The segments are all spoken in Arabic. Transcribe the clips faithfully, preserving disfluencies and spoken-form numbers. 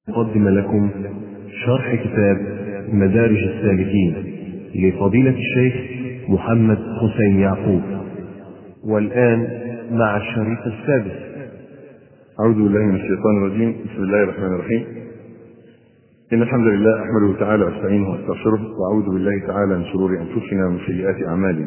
أقدم لكم شرح كتاب مدارج السالكين لفضيلة الشيخ محمد حسين يعقوب، والآن مع الشريط السادس. أعوذ بالله من الشيطان الرجيم. بسم الله الرحمن الرحيم. إن الحمد لله أحمده تعالى وأستعينه وأستغفره، وأعوذ بالله تعالى من شرور أنفسنا ومن سيئات أعمالنا.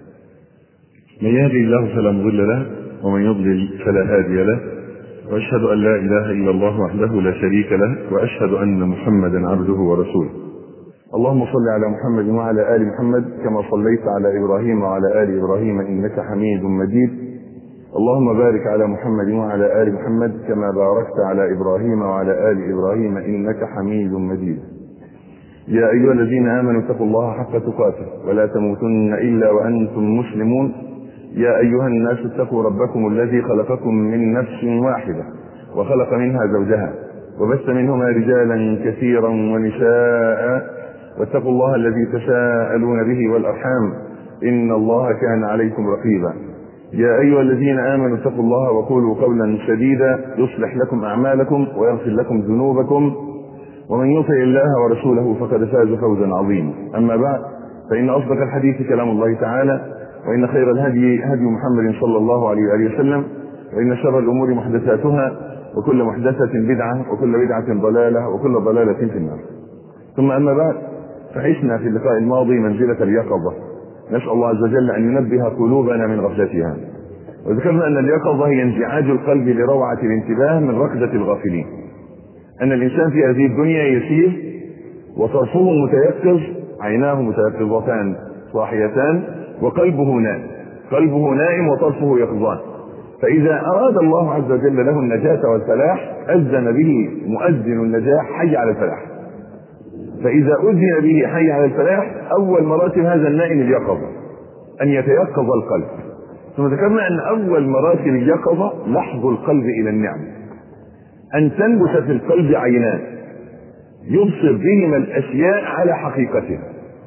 من يهدي الله فلا مضل له، ومن يضلل فلا هادي له، وأشهد أن لا إله إلا الله وحده لا شريك له، وأشهد أن محمدا عبده ورسوله. اللهم صل على محمد وعلى آل محمد كما صليت على إبراهيم وعلى آل إبراهيم إنك حميد مجيد. اللهم بارك على محمد وعلى آل محمد كما باركت على إبراهيم وعلى آل إبراهيم إنك حميد مجيد. يا أيها الذين آمنوا اتقوا الله حق تقاته ولا تموتن إلا وأنتم مسلمون. يا أيها الناس اتقوا ربكم الذي خلقكم من نفس واحدة وخلق منها زوجها وبث منهما رجالا كثيرا ونساء، واتقوا الله الذي تساءلون به والأرحام إن الله كان عليكم رقيبا. يا أيها الذين آمنوا اتقوا الله وقولوا قولا سديدا يصلح لكم أعمالكم ويغفر لكم ذنوبكم، ومن يطع الله ورسوله فقد فاز فوزا عظيما. أما بعد، فإن أصدق الحديث كلام الله تعالى، وإن خير الهدي هدي محمد صلى الله عليه وآله وسلم، وإن شر الأمور محدثاتها، وكل محدثة بدعة، وكل بدعة ضلالة، وكل ضلالة في النار. ثم أما بعد، فعشنا في اللقاء الماضي منزلة اليقظة، نسأل الله عز وجل أن ينبه قلوبنا من غفلتها. وذكرنا أن اليقظة هي انزعاج القلب لروعة الانتباه من ركضة الغافلين. أن الإنسان في هذه الدنيا يسير وطرفه متيقظ، عيناه متيقظتان صاحيتان، وقلبه نائم. قلبه نائم وطرفه يقظان. فإذا أراد الله عز وجل له النجاة والفلاح أذن به مؤذن النجاح حي على الفلاح. فإذا أذن به حي على الفلاح، أول مراتب هذا النائم اليقظة، أن يتيقظ القلب. ثم ذكرنا أن أول مراتب اليقظة لحظ القلب إلى النعم، أن تنبت في القلب عينان يبصر بهما الأشياء على حقيقتها.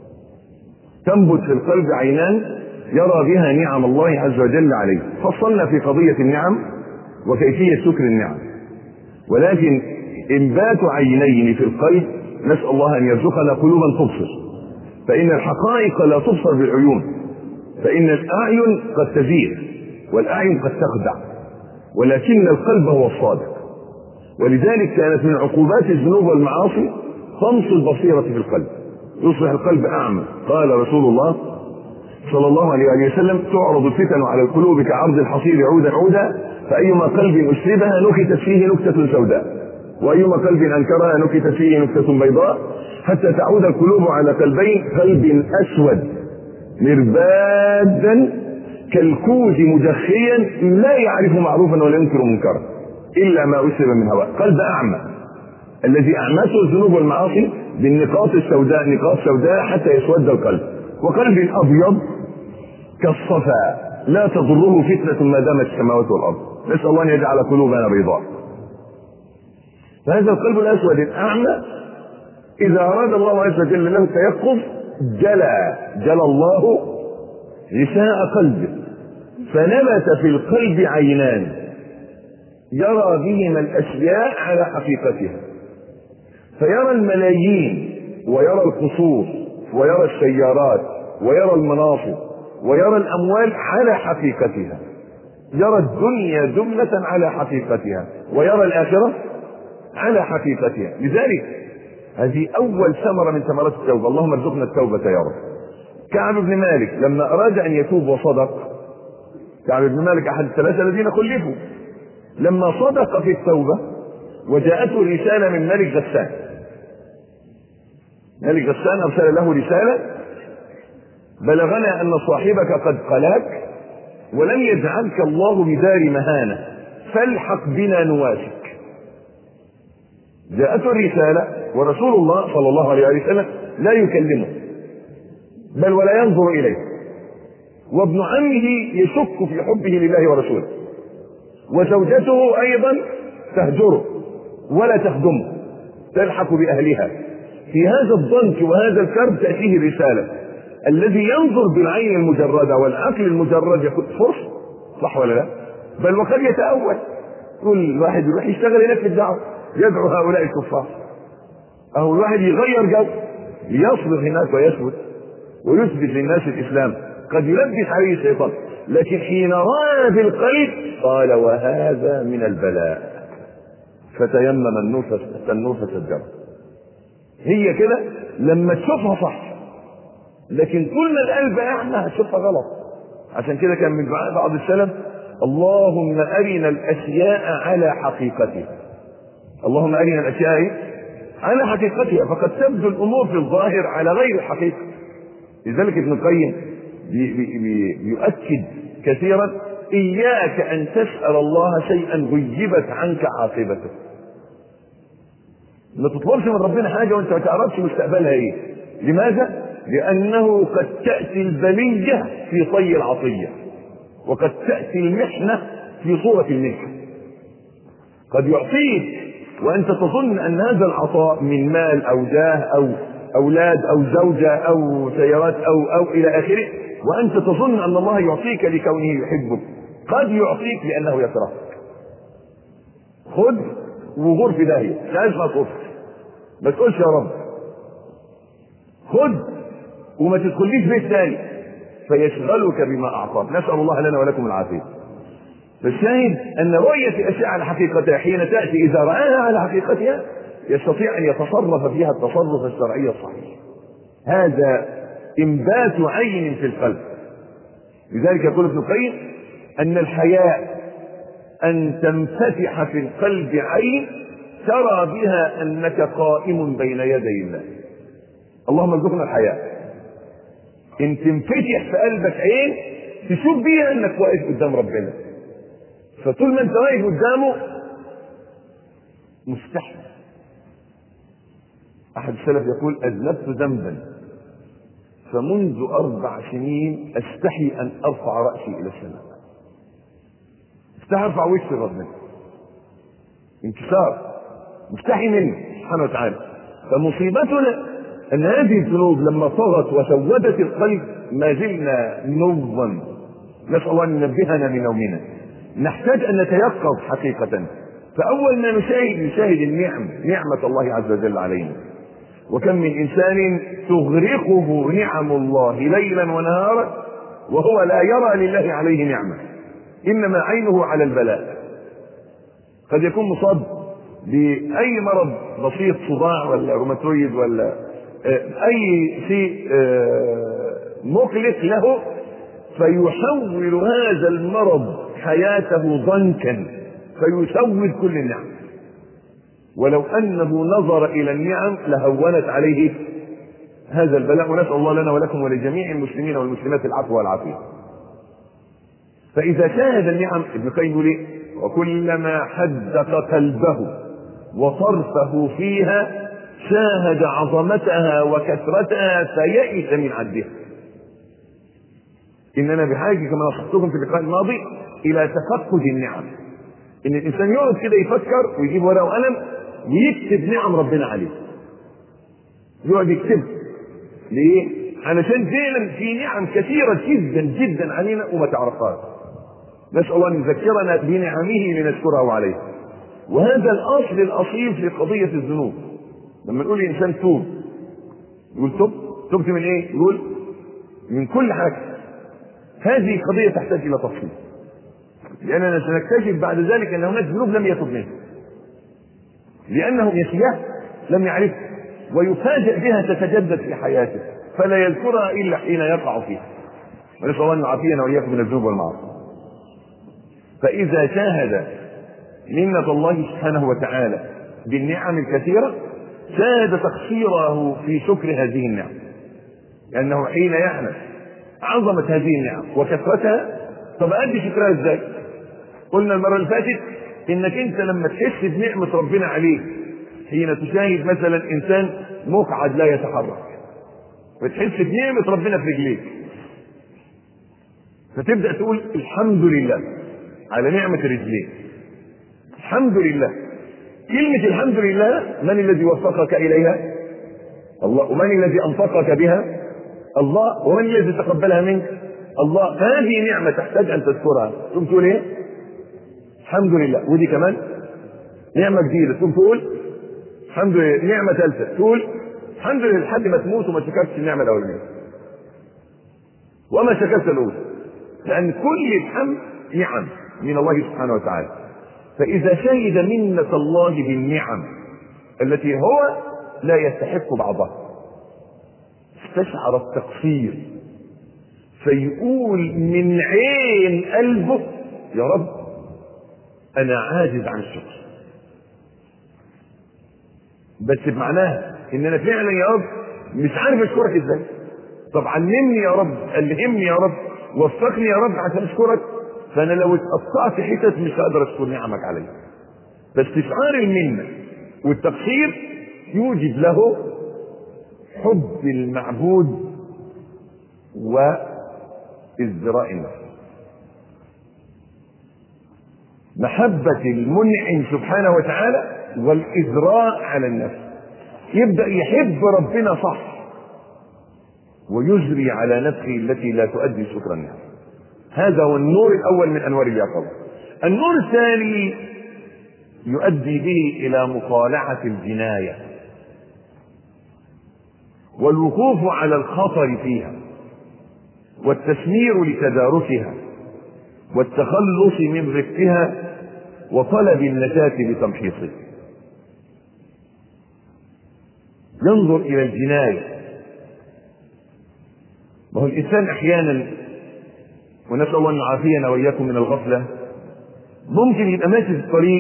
تنبت في القلب عينان يرى بها نعم الله عز وجل عليه. فصلنا في قضية النعم وكيفية شكر النعم، ولكن إنبات عينين في القلب نسأل الله أن يرزقنا قلوبا تبصر، فإن الحقائق لا تبصر بالعيون، فإن الأعين قد تزيغ والأعين قد تخدع، ولكن القلب هو الصادق. ولذلك كانت من عقوبات الذنوب والمعاصي طمس البصيرة في القلب، يصبح القلب أعمى. قال رسول الله صلى الله عليه وسلم: تعرض الفتن على القلوب كعرض الحصير عودا عودا، فأيما قلب أشربها نكتت فيه نكتة سوداء، وأيما قلب أنكرها نكتت فيه نكتة بيضاء، حتى تعود القلوب على قلبين: قلب أسود مربادا كالكوز مجخيا لا يعرف معروفا ولا ينكر منكرا إلا ما أشرب من هواء. قلب أعمى الذي أعمته الذنوب والمعاصي بالنقاط السوداء، نقاط سوداء حتى يسود القلب. وقلب أبيض كالصفا لا تضره فتنة ما دامت السماوات والأرض. نسأل الله أن يجعل قلوبنا بيضاء. فهذا القلب الأسود الأعمى إذا أراد الله عز وجل له التيقظ جلى جلى الله غشاء قلبه، فنبت في القلب عينان يرى بهما الأشياء على حقيقتها، فيرى الملايين ويرى القصور ويرى السيارات ويرى المناصب ويرى الأموال على حقيقتها، يرى الدنيا جملة على حقيقتها، ويرى الآخرة على حقيقتها. لذلك هذه أول ثمرة من ثمرات التوبة. اللهم ارزقنا التوبة يا رب. كعب بن مالك لما أراد أن يتوب وصدق، كعب بن مالك أحد الثلاثة الذين خلفوا، لما صدق في التوبة وجاءته رسالة من ملك غسان. ملك غسان أرسل له رسالة: بلغنا أن صاحبك قد قلاك ولم يجعلك الله بدار مهانة، فالحق بنا نواسك. جاءته الرسالة ورسول الله صلى الله عليه وسلم لا يكلمه بل ولا ينظر إليه، وابن عمه يشك في حبه لله ورسوله، وزوجته أيضا تهجره ولا تخدمه، تلحق بأهلها. في هذا الضنك وهذا الكرب تأتيه الرسالة. الذي ينظر بالعين المجردة والعقل المجرد يقول فرص، صح ولا لا؟ بل وقد يتأول، كل واحد يروح يشتغل هناك في الدعوة، يدعو هؤلاء الكفار. أهو الواحد يغير جو ليصبر هناك ويثبت ويثبت للناس الإسلام، قد يلبس عليه الشيطان، لكن حين رأى بالقلب قال وهذا من البلاء فتيمم النور النور فسجره. هي كده لما تشوفها صح، لكن كل ما القلب احنا هتشوفها غلط. عشان كده كان من بعض السلف اللهم أرنا الأشياء على حقيقتها، اللهم أرنا الأشياء على حقيقتها، فقد تبدو الأمور في الظاهر على غير الحقيقة. لذلك ابن القيم بي بي بي بيؤكد كثيرا إياك أن تسأل الله شيئا غيبت عنك عاقبته. ما تطلبش من ربنا حاجة وانت ما تعرفش مستقبلها ايه. لماذا؟ لأنه قد تأتي البلية في طي العطية، وقد تأتي المحنة في صورة المنحة. قد يعطيك وأنت تظن أن هذا العطاء من مال أو جاه أو أولاد أو زوجة أو سيارات أو أو إلى آخره، وأنت تظن أن الله يعطيك لكونه يحبك. قد يعطيك لأنه يكرهك. خذ وغور في داهية، مش عايز ما تقول، ما تقولش يا رب. خذ وما تدخليش بيت ثاني فيشغلك بما أعطاك. نسأل الله لنا ولكم العافية. فالشاهد أن رؤية الأشياء على حقيقتها حين تأتي إذا رآها على حقيقتها يستطيع أن يتصرف فيها التصرف الشرعي الصحيح. هذا إنبات عين في القلب. لذلك يقول ابن القيم أن الحياء أن تنفتح في القلب عين ترى بها أنك قائم بين يدي الله. اللهم ارزقنا الحياء. إن تنفتح في قلبك عين تشوف بيها أنك واقف قدام ربنا، فطول ما أنت واقف قدامه مستحي. أحد السلف يقول أذنبت ذنبا فمنذ أربع سنين أستحي أن أرفع رأسي إلى السماء. استحي أرفع وجهي ربنا، انكسار، مستحي منه سبحانه وتعالى. فمصيبتنا أن هذه الذنوب لما طغت وسودت القلب ما زلنا نوما. نسأل الله أن ينبهنا من نومنا. نحتاج أن نتيقظ حقيقة. فأول ما نشاهد نشاهد النعم، نعمة الله عز وجل علينا. وكم من إنسان تغرقه نعم الله ليلا ونهارا وهو لا يرى لله عليه نعمة، إنما عينه على البلاء. قد يكون مصاب بأي مرض بسيط، صداع ولا روماتويد ولا أي شيء مقلق له، فيحول هذا المرض حياته ضنكا فيسود كل النعم، ولو أنه نظر إلى النعم لهونت عليه هذا البلاء. ونسأل الله لنا ولكم ولجميع المسلمين والمسلمات العفو والعافية. فإذا شاهد النعم، ابن القيم يقول ايه؟ وكلما حدق قلبه وصرفه فيها شاهد عظمتها وكثرتها فيئس من عدها. إننا بحاجة كما نصحتكم في اللقاء الماضي إلى تفقد النعم. إن الإنسان يقعد كده يفكر ويجيب ورقة وقلم ويكتب نعم ربنا عليه. يقعد يكتب ليه؟ علشان فعلا في نعم كثيرة جدا جدا علينا وما تعرفهاش. نسأل الله أن يذكرنا بنعمه لنشكره عليه. وهذا الأصل الأصيل في قضية الذنوب. لما نقول الإنسان توب، يقول توب، توبت من إيه؟ يقول من كل حاجة. هذه قضية تحتاج إلى تفصيل، لأننا سنكتشف بعد ذلك أن هناك ذنوب لم يتب منها لأنه نسيها لم يعرفها، ويفاجئ بها تتجدد في حياته فلا يذكرها إلا حين يقع فيها. ونسأل الله أن يعافينا وإياكم من الذنوب والمعاصي. فإذا شاهد منة الله سبحانه وتعالى بالنعم الكثيرة شاهد تقصيره في شكر هذه النعم، لأنه حين يعلم عظمة هذه النعم وكثرتها طب أدي شكرها إزاي؟ قلنا المرة اللي فاتت إنك أنت لما تحس بنعمة ربنا عليك حين تشاهد مثلا إنسان مقعد لا يتحرك، وتحس بنعمة ربنا في رجليك، فتبدأ تقول الحمد لله على نعمة الرجلين. الحمد لله. كلمة الحمد لله من الذي وفقك إليها؟ الله. ومن الذي أنفقك بها؟ الله. ومن الذي تقبلها منك؟ الله. هذه نعمة تحتاج أن تذكرها. ثم تقول إيه؟ الحمد لله. ودي كمان نعمة جديدة تقوم تقول الحمد لله، نعمة ثالثة تقول الحمد لله، لحد ما تموت وما شكرتش النعمة الأولانية وما شكرت الأولى، لأن كل الحمد نعم من الله سبحانه وتعالى. فإذا شهد منة الله بالنعم التي هو لا يستحق بعضها استشعر التقصير، فيقول من عين قلبه يا رب أنا عاجز عن الشكر، بس بمعناها ان انا فعلا يا رب مش عارف اشكرك ازاي. طب علمني يا رب، الهمني يا رب، وفقني يا رب عشان اشكرك، فانا لو اتقطعت حتت مش هقدر اشكر نعمك عليا. فاستشعار المنه والتقصير يوجد له حب المعبود وازدراء النفس. محبه المنعم سبحانه وتعالى والإزراء على النفس، يبدأ يحب ربنا صح ويجري على نفسه التي لا تؤدي شكر النعم. هذا هو النور الأول من أنوار اليقظة. النور الثاني يؤدي به إلى مطالعة الجناية والوقوف على الخطر فيها والتسمير لتداركها والتخلص من رفقها وطلب النجاة بتمحيصها. ينظر الى الجناية. وهو الانسان احيانا، ونسال الله ان يعافينا واياكم من الغفله، ممكن يبقى ماشي في الطريق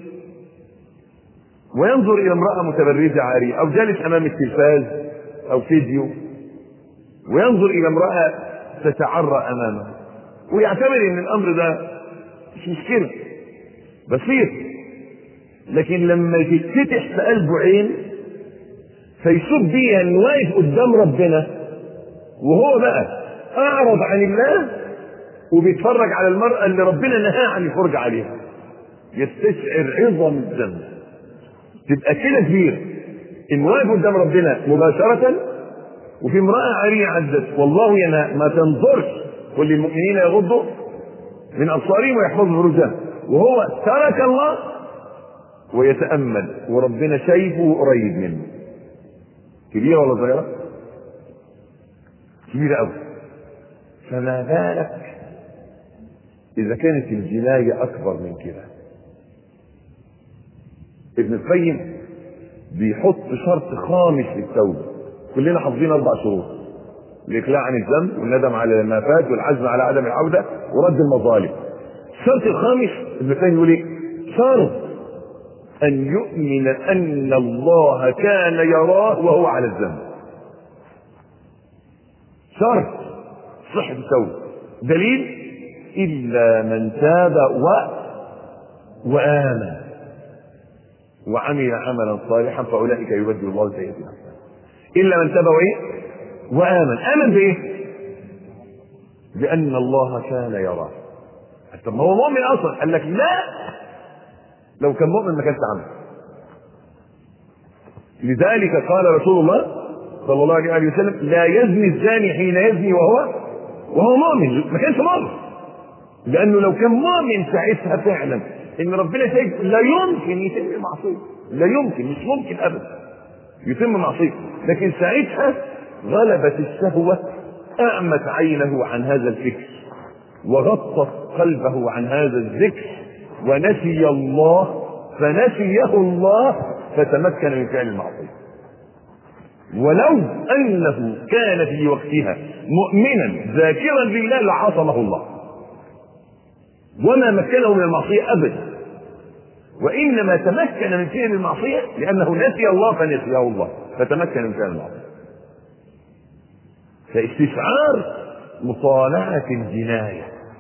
وينظر الى امراه متبرجه عاريه، او جالس امام التلفاز او فيديو وينظر الى امراه تتعرى امامه ويعتبر ان الامر ده مش مشكله بسيط، لكن لما تتفتح في قلبه عين فيشوف بيها انه واقف قدام ربنا وهو بقى اعرض عن الله وبيتفرج على المرأة اللي ربنا نهى عن الفرج عليها، يستشعر عظم الذنب. تبقى كده كبيرة ان واقف قدام ربنا مباشرة وفي امرأة عارية عزت والله ينهى ما تنظرش كل المؤمنين يغضوا من ابصارهم ويحفظوا فروجهم، وهو ترك الله ويتأمل وربنا شايفه قريب منه. كبيرة ولا صغيرة؟ كبيرة أوي. فما بالك إذا كانت الجناية أكبر من كده؟ ابن القيم بيحط شرط خامس للتوبة، كلنا حافظين أربع شروط: الإقلاع عن الذنب والندم على ما فات والعزم على عدم العودة ورد المظالم. الشرط الخامس ابن القيم يقول إيه؟ شرط أن يؤمن أن الله كان يراه وهو على الذنب. شرط صحة التوبة. دليل: إلا من تاب و... وآمن وعمل عملا صالحا فأولئك يبدل الله سيئاتهم حسنات. إلا من تاب وإيه؟ وآمن. آمن بإيه؟ بأن الله كان يراه. طب ما هو مؤمن أصلا. قال لك لا، لو كان مؤمن ما كانش عمل. لذلك قال رسول الله صلى الله عليه وسلم: لا يزني الزاني حين يزني وهو وهو مؤمن. ما كانش مؤمن، لأنه لو كان مؤمن ساعتها فعلا إن ربنا شايف لا يمكن يتم المعصية، لا يمكن، مش ممكن أبدا يتم معصية، لكن ساعتها غلبت الشهوة أعمت عينه عن هذا الفكر وغطت قلبه عن هذا الذكر ونسي الله فنسيه الله فتمكن من فعل المعصية. ولو أنه كان في وقتها مؤمنا ذاكرا لله لعصمه الله وما مكنه من المعصية أبدا، وإنما تمكن من فعل المعصية لأنه نسي الله فنسيه الله فتمكن من فعل المعصية. فاستشعار مطالعة الجناية.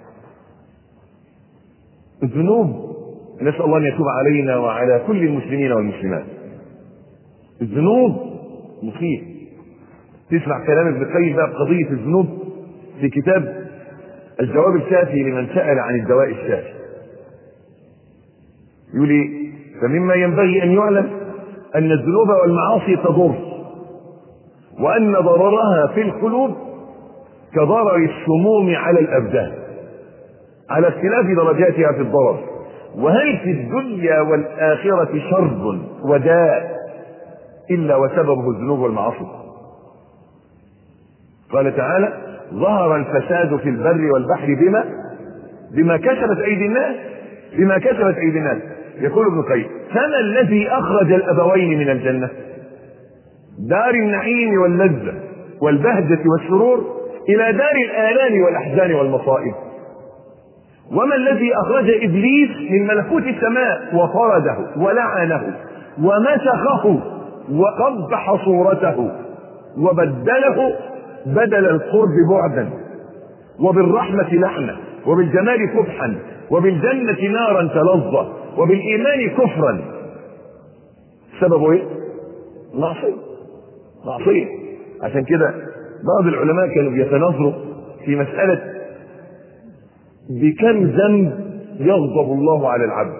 الذنوب، نسأل الله أن يتوب علينا وعلى كل المسلمين والمسلمات. الذنوب مصيبة. تسمع كلام ابن القيم بقى بقضية الذنوب في كتاب الجواب الشافي لمن سأل عن الدواء الشافي. يقول لي: فمما ينبغي أن يعلم أن الذنوب والمعاصي تضر، وأن ضررها في القلوب كضرر السموم على الأبدان على اختلاف درجاتها في الضرر، وهل في الدنيا والآخرة شر وداء إلا وسببه الذنوب والمعاصي؟ قال تعالى ظهر الفساد في البر والبحر بما بما كسبت أيدي الناس بما كسبت أيدي الناس. يقول ابن القيم فما الذي أخرج الأبوين من الجنة دار النعيم واللذة والبهجة والسرور إلى دار الآلام والأحزان والمصائب؟ وما الذي أخرج إبليس من ملكوت السماء وطرده ولعنه ومسخه وقبح صورته وبدله بدل القرب بعدا وبالرحمة لعنة وبالجمال كفحا وبالجنة نارا تلظى وبالإيمان كفرا؟ سببه ايه؟ معصية معصية. عشان كده بعض العلماء كانوا بيتناظروا في مسألة بكم ذنب يغضب الله على العبد.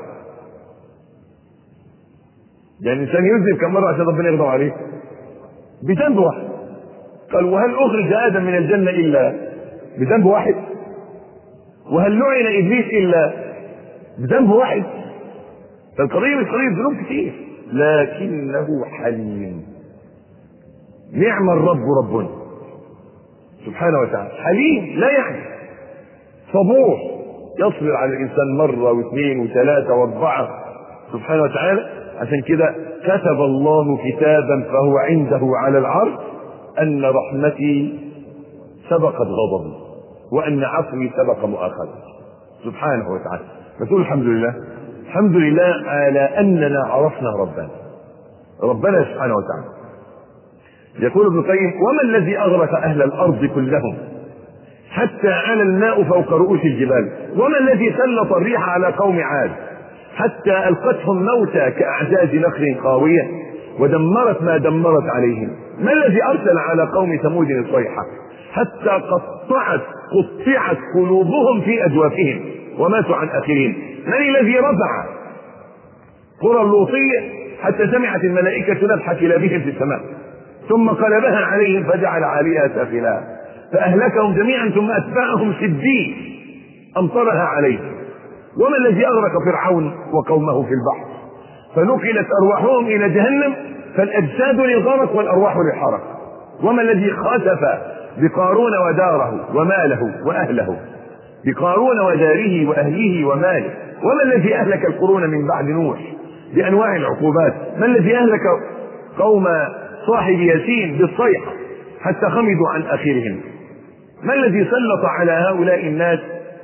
يعني الإنسان يذنب كم مرة عشان ربنا يغضب عليه؟ بذنب واحد. قال وهل أخرج آدم من الجنة إلا بذنب واحد؟ وهل لعن إبليس إلا بذنب واحد؟ فالقضية مش قضية ذنوب كتير، لكنه حليم. نعم الرب ربنا سبحانه وتعالى، حليم لا يعني صبور يصبر على الإنسان مرة واثنين وثلاثة واربعة سبحانه وتعالى. عشان كده كتب الله كتابا فهو عنده على العرش أن رحمتي سبقت غضبي وأن عفوي سبق مؤاخذتي سبحانه وتعالى. فتقول الحمد لله الحمد لله على أننا عرفنا ربنا ربنا سبحانه وتعالى. يقول ابن القيم وما الذي أغرق أهل الأرض كلهم حتى على الماء فوق رؤوس الجبال؟ وما الذي سلط الريح على قوم عاد حتى ألقتهم موتى كأعجاز نخل خاوية ودمرت ما دمرت عليهم؟ ما الذي أرسل على قوم ثمود الصيحة حتى قطعت قطعت قلوبهم في أجوافهم وماتوا عن آخرين؟ من الذي رفع قرى اللوطية حتى سمعت الملائكة نبحة كلابهم في السماء ثم قلبها عليهم فجعل عليها سافلها فأهلكهم جميعا ثم أتبعهم سدين أمطرها عليهم؟ وما الذي أغرق فرعون وقومه في البحر فنقلت أرواحهم إلى جهنم فالأجساد للغرق والأرواح للحرق؟ وما الذي خسف بقارون وداره وماله وأهله بقارون وداره وأهله وماله؟ وما الذي أهلك القرون من بعد نوح بأنواع العقوبات؟ ما الذي أهلك قوم صاحب ياسين بالصيحة حتى خمدوا عن آخرهم؟ ما الذي سلط على هؤلاء الناس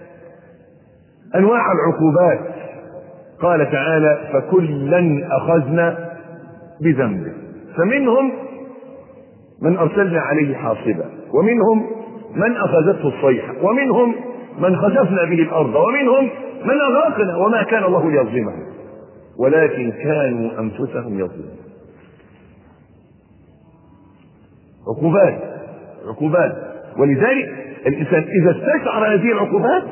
أنواع العقوبات؟ قال تعالى فكلا أخذنا بذنبه فمنهم من أرسلنا عليه حاصبا ومنهم من أخذته الصيحة ومنهم من خسفنا به الأرض ومنهم من أغرقنا وما كان الله ليظلمهم ولكن كانوا أنفسهم يظلمون. عقوبات عقوبات. ولذلك الإنسان إذا استشعر هذه العقوبات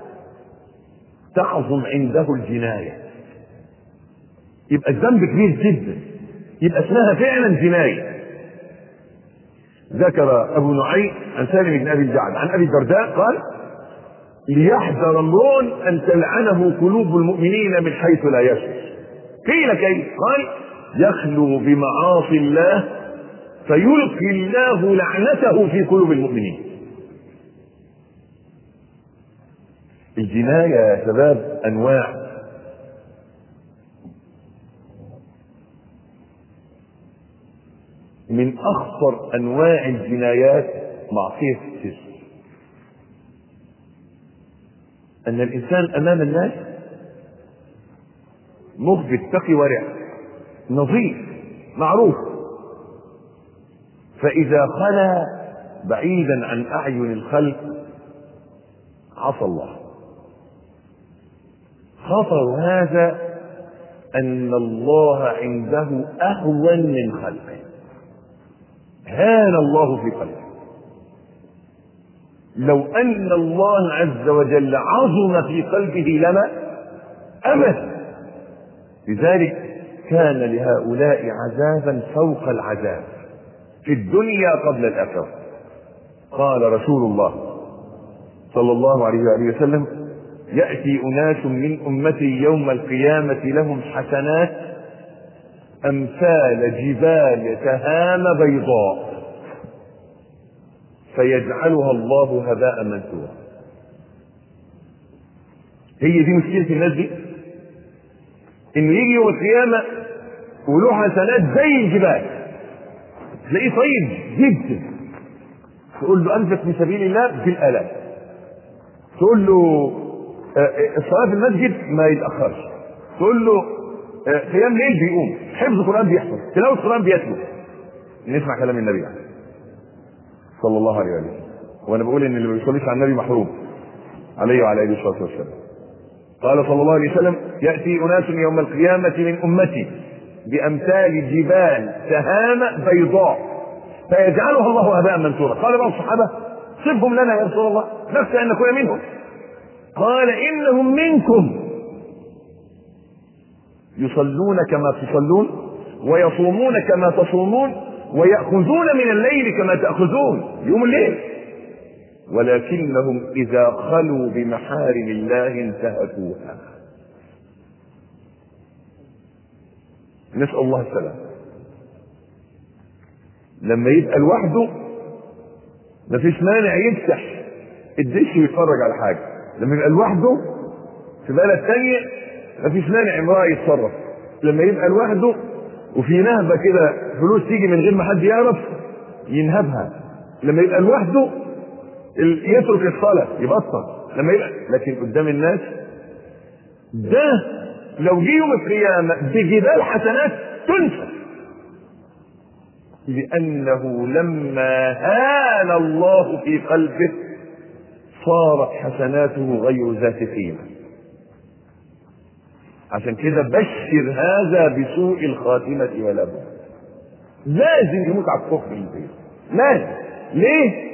تعظم عنده الجناية، يبقى الذنب كبير جدا، يبقى اسمها فعلا جناية. ذكر أبو نعيم عن سالم بن أبي الجعد عن أبي الدرداء قال ليحذر امرؤ أن تلعنه قلوب المؤمنين من حيث لا يشعر. قيل كيف؟ قال يخلو بمعاصي الله فيلقي الله لعنته في قلوب المؤمنين. الجناية يا شباب أنواع. من أخطر أنواع الجنايات معصية السر، أن الإنسان أمام الناس مخبت تقي ورع نظيف معروف، فإذا خلا بعيدا عن أعين الخلق عصى الله. خطر هذا أن الله عنده أهون من خلقه، هان الله في قلبه. لو أن الله عز وجل عظم في قلبه لما أبد. لذلك كان لهؤلاء عذابا فوق العذاب في الدنيا قبل الآخرة. قال رسول الله صلى الله عليه وآله وسلم يأتي أناس من أمتي يوم القيامة لهم حسنات أمثال جبال تهام بيضاء فيجعلها الله هباء منثورا. هي دي مشكلة الناس دي، إنه يجي يوم القيامة وله حسنات زي الجبال، تلاقيه طيب جدا، تقول له أنفق في سبيل الله بالآلاف، تقول له الصلاة في المسجد ما يتأخرش، تقول له قيام ليل بيقوم، حفظ قرآن بيحفظ، تلاوة قرآن بيتلو. نسمع كلام النبي يعني صلى الله عليه وسلم، وانا بقول ان اللي ما بيصليش على النبي محروم عليه وعلى اله الصلاه والسلام. قال صلى الله عليه وسلم: ياتي اناس يوم القيامه من امتي بامثال جبال تهام بيضاء فيجعلها الله هباء منثورا. قال بعض الصحابه: صفهم لنا يا رسول الله، نخشى ان نكون منهم. قال: انهم منكم يصلون كما تصلون ويصومون كما تصومون ويأخذون من الليل كما تأخذون، يوم الليل، ولكنهم إذا خلوا بمحارم الله انتهكوها. نسأل الله السلام. لما يبقى لوحده مفيش مانع يفتح الدش ويتفرج على حاجة، لما يبقى لوحده في بلد تانية مفيش مانع امرأة يتصرف، لما يبقى لوحده وفي نهبة كده فلوس تيجي من غير ما حد يعرف ينهبها، لما يبقى لوحده يترك الصلاة يبطل، لما يبقى لكن قدام الناس ده لو جه يوم القيامة بجبال حسنات تنسى، لأنه لما هان الله في قلبه صارت حسناته غير ذات قيمة. عشان كده بشر هذا بسوء الخاتمة ولا بد، لازم يموت على الكفر البيت، لازم. ليه؟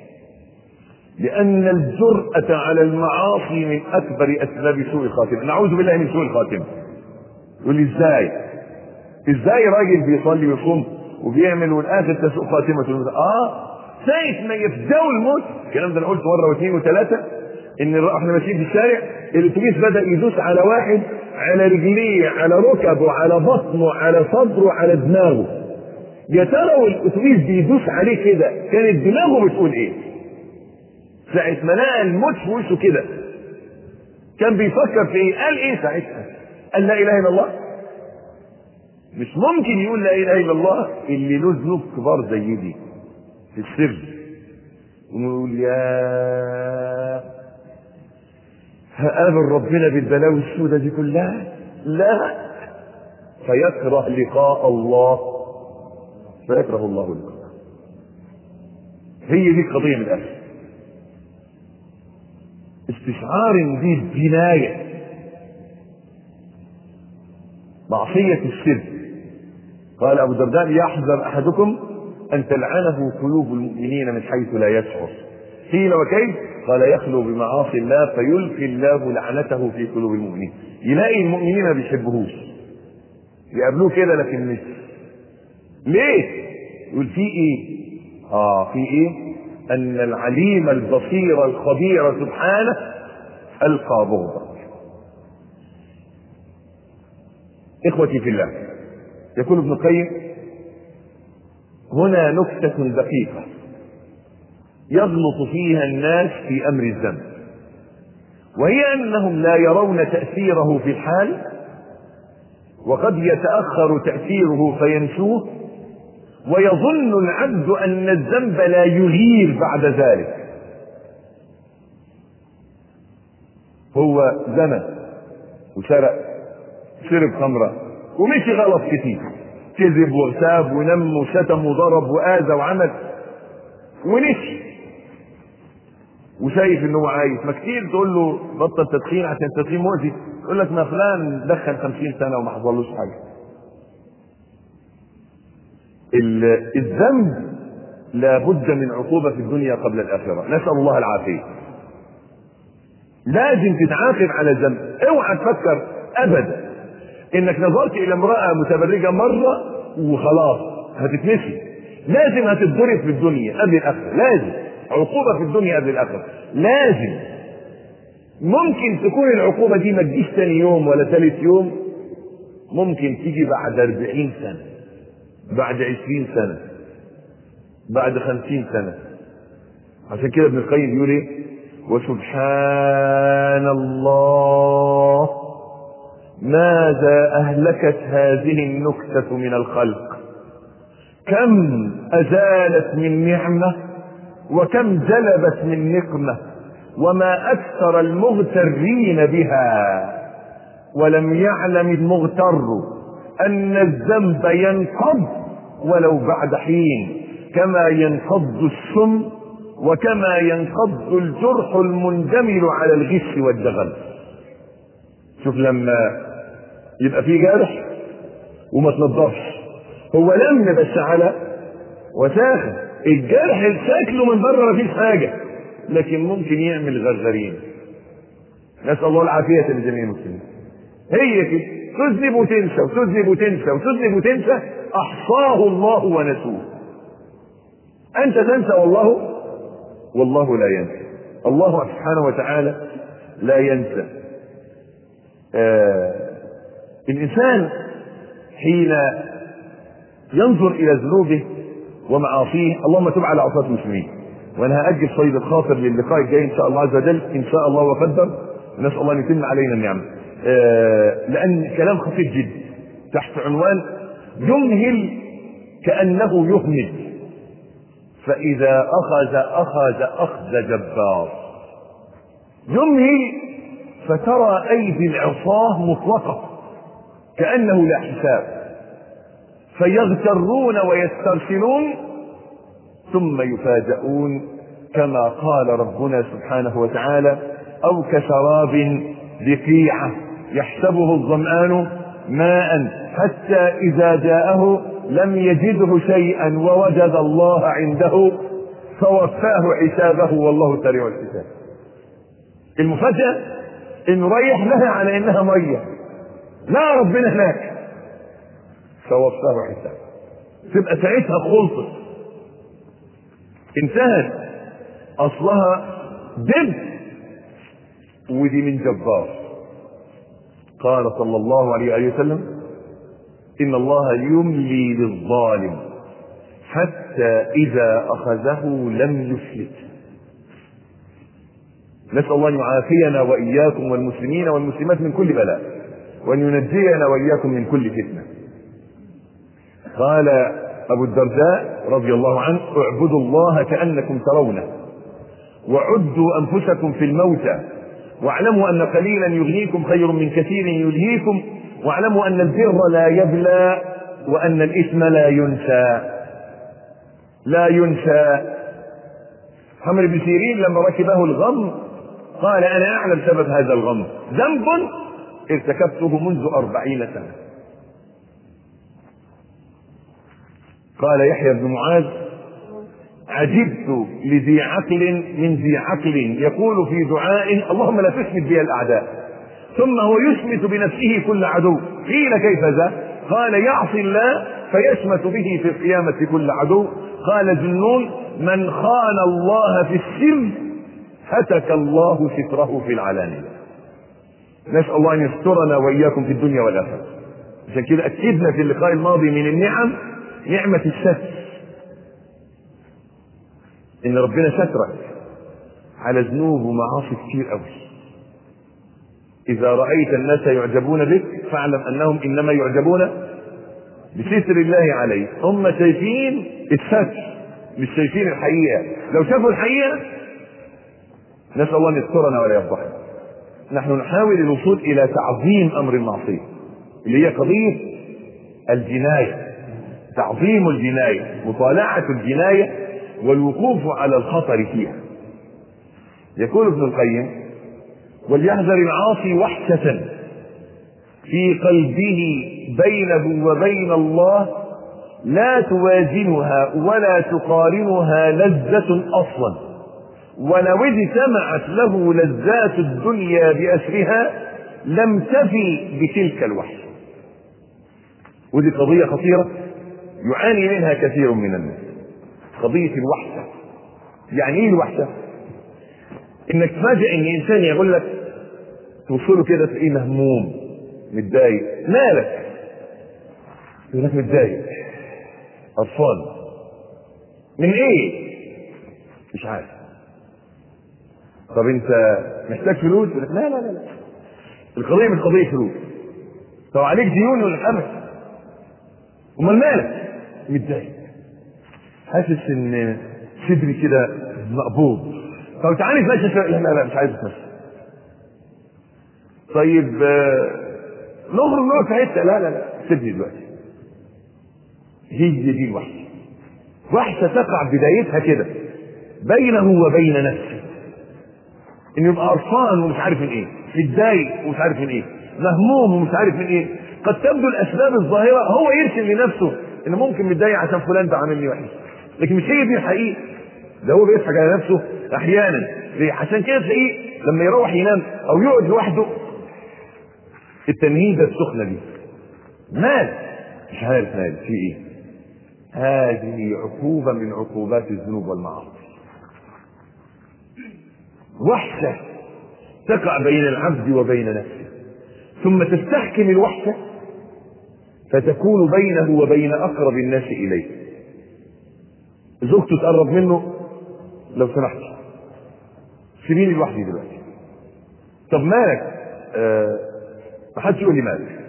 لأن الجرأة على المعاصي من أكبر أسباب سوء الخاتمة. نعوذ بالله من سوء الخاتمة. يقول لي إزاي؟ إزاي راجل بيصلي ويصوم وبيعمل والآخر تسوء خاتمته؟ آه ساعة ما يفدوا الموت. الكلام ده أنا قلت مرة واثنين وثلاثة، إن إحنا ماشيين في الشارع الأتوبيس بدأ يدوس على واحد، على رجليه، على ركبه، على بطنه، على صدره، على دماغه. يا ترى والأتوبيس بيدوس عليه كده كانت دماغه بتقول إيه؟ ساعة ما لقى الموت في وشه كده كان بيفكر في إيه؟ قال إيه ساعتها؟ قال لا إله إلا الله؟ مش ممكن يقول لا إله إلا الله اللي له ذنوب كبار زي دي في السر ويقول يا هقابل ربنا بالبلاوي السوداء دي كلها؟ لا، فيكره لقاء الله، فيكره الله لقاء. هي دي القضية من الآخر، استشعار ان دي الجناية، معصية السر. قال أبو الدرداء: يحذر أحدكم أن تلعنه قلوب المؤمنين من حيث لا يشعر. قيل وكيف؟ قال: يخلو بمعاصي الله فيلقي الله لعنته في قلوب المؤمنين. يلاقي المؤمنين ما بيحبوهوش، يقابلوه كده لكن مش ليه؟ يقول في ايه؟ اه في ايه؟ ان العليم البصير الخبير سبحانه القى بغضا. اخوتي في الله، يقول ابن القيم: هنا نكتة دقيقة يغلط فيها الناس في امر الذنب، وهي انهم لا يرون تأثيره في الحال، وقد يتأخر تأثيره فينسوه، ويظن العبد ان الذنب لا يغير بعد ذلك. هو زنى وسرق، شرب خمرة ومشي غلط كتير، كذب واغتاب ونم وشتم وضرب واذى وعمل ونسي وشايف انه عايز. ما كتير تقول له بطل تدخين عشان التدخين مؤذي، يقول لك ما فلان دخن خمسين سنة وما حصلوش حاجة. الذنب لا بد من عقوبة في الدنيا قبل الآخرة، نسأل الله العافية. لازم تتعاقب على الذنب. اوعى تفكر ابدا انك نظرت الى امرأة متبرجة مرة وخلاص هتتنسي. لازم هتتضرب في الدنيا قبل الآخرة، لازم عقوبة في الدنيا قبل الآخرة، لازم. ممكن تكون العقوبة دي ما تجيش ثاني يوم ولا ثالث يوم، ممكن تيجي بعد أربعين سنة، بعد عشرين سنة، بعد خمسين سنة. عشان كده ابن القيم بيقول ايه؟ وسبحان الله ماذا أهلكت هذه النكتة من الخلق، كم أزالت من نعمة وكم جلبت من نقمة، وما أكثر المغترين بها، ولم يعلم المغتر أن الذنب ينقض ولو بعد حين، كما ينقض السم وكما ينقض الجرح المندمل على الغش والدغل. شوف لما يبقى في جرح وما تنضفش، هو لم بس على وساخة، الجرح شكله من بره ما فيش حاجة لكن ممكن يعمل غرغرين. نسأل الله العافية لجميع المسلمين. هي كده، تذنب وتنسى وتذنب وتنسى وتذنب وتنسى، أحصاه الله ونسوه. أنت تنسى والله والله لا ينسى. الله سبحانه وتعالى لا ينسى. آه الإنسان حين ينظر إلى ذنوبه ومعاصيه، اللهم تب على عصاة المسلمين. وأنا هأجل صيد الخاطر للقاء الجاي إن شاء الله عز وجل، إن شاء الله وقدر، ونسأل الله أن يتم علينا النعمة. آه لأن كلام خفيف جدا تحت عنوان يمهل كأنه يهمل، فإذا أخذ أخذ أخذ جبار. يمهل فترى أيدي العصاة مطلقة كأنه لا حساب، فيغترون ويسترسلون ثم يفاجؤون كما قال ربنا سبحانه وتعالى: أو كشراب بقيعة يحسبه الظمآن ماء حتى إذا جاءه لم يجده شيئا ووجد الله عنده فوفاه حسابه والله سريع الحساب. المفاجأة انه ريح لها على انها ميه، لا ربنا هناك فوفاه حسابه، تبقى ساعتها خلصت انتهت، اصلها دب ودي من جبار. قال صلى الله عليه وسلم: إن الله يملي للظالم حتى إذا أخذه لم يفلت. نسأل الله أن يعافينا وإياكم والمسلمين والمسلمات من كل بلاء، وأن ينجينا وإياكم من كل فتنة. قال أبو الدرداء رضي الله عنه: اعبدوا الله كأنكم ترونه، وعدوا أنفسكم في الموتى، واعلموا أن قليلا يغنيكم خير من كثير يلهيكم، واعلموا أن البر لا يبلى وأن الإثم لا ينسى. لا ينسى. عمرو بن سيرين لما ركبه الغم قال: أنا أعلم سبب هذا الغم، ذنب ارتكبته منذ أربعين سنة. قال يحيى بن معاذ: عجبت لذي عقل من ذي عقل يقول في دعائه: اللهم لا تشمت بي الأعداء، ثم هو يشمت بنفسه كل عدو. قيل: كيف ذا؟ قال: يعصي الله فيشمت به في القيامة كل عدو. قال ذنون: من خان الله في السر هتك الله ستره في العلانية. نسأل الله أن يسترنا وإياكم في الدنيا والآخرة. عشان كده أكدنا في اللقاء الماضي من النعم نعمة الستر، إن ربنا سترك على ذنوب ومعاصي كتير قوي. إذا رأيت الناس يعجبون بك فاعلم أنهم إنما يعجبون بستر الله عليه. هم شايفين الستر مش شايفين الحقيقة. لو شافوا الحقيقة نسأل الله أن يسترنا ولا يفضحنا. نحن نحاول الوصول إلى تعظيم أمر المعصية اللي هي قضية الجناية، تعظيم الجناية، مطالعة الجناية والوقوف على الخطر فيها. يقول ابن القيم: وليحذر العاصي وحشة في قلبه بينه وبين الله لا توازنها ولا تقارنها لذة أصلا، ولو اجتمعت له لذات الدنيا بأسرها لم تفي بتلك الوحشة. ودي قضية خطيرة يعاني منها كثير من الناس، قضية الوحشة. يعني ايه الوحشة؟ انك تفاجئ ان انسان يقول لك توصله كده تلاقيه مهموم متضايق. مالك؟ يقول لك متضايق قرفان من ايه؟ مش عارف. طب انت محتاج فلوس؟ يقول لك لا لا لا لا القضيه مش قضيه فلوس. طب عليك ديون؟ يقول لك ابدا. امال مالك؟ متضايق، حاسس ان صدري كده مقبوض. طب تعالى نتمشى شويه. لا لا لا مش عايز اتمشى. طيب آه نخرج نقعد في حته. لا لا لا سيبني دلوقتي. هي دي الوحشه. وحشه تقع بدايتها كده بينه وبين نفسه، انه يبقى قرفان ومش عارف من ايه، متضايق ومش عارف من ايه، مهموم ومش عارف من ايه. قد تبدو الاسباب الظاهره، هو يرسم لنفسه ان ممكن متضايق عشان فلان ده عاملني وحش، لكن مش هي دي الحقيقه. ده هو بيضحك على نفسه احيانا. ليه؟ عشان كده تلاقيه لما يروح ينام او يقعد لوحده التنهيده السخنه دي مال مش عارف مال في ايه. هذه عقوبه من عقوبات الذنوب والمعاصي. وحشه تقع بين العبد وبين نفسه، ثم تستحكم الوحشه فتكون بينه وبين اقرب الناس اليه. زوجته تقرب منه، لو سمحت سيبيني لوحدي دلوقتي. طب مالك؟ أه ما حدش يقول لي مالك.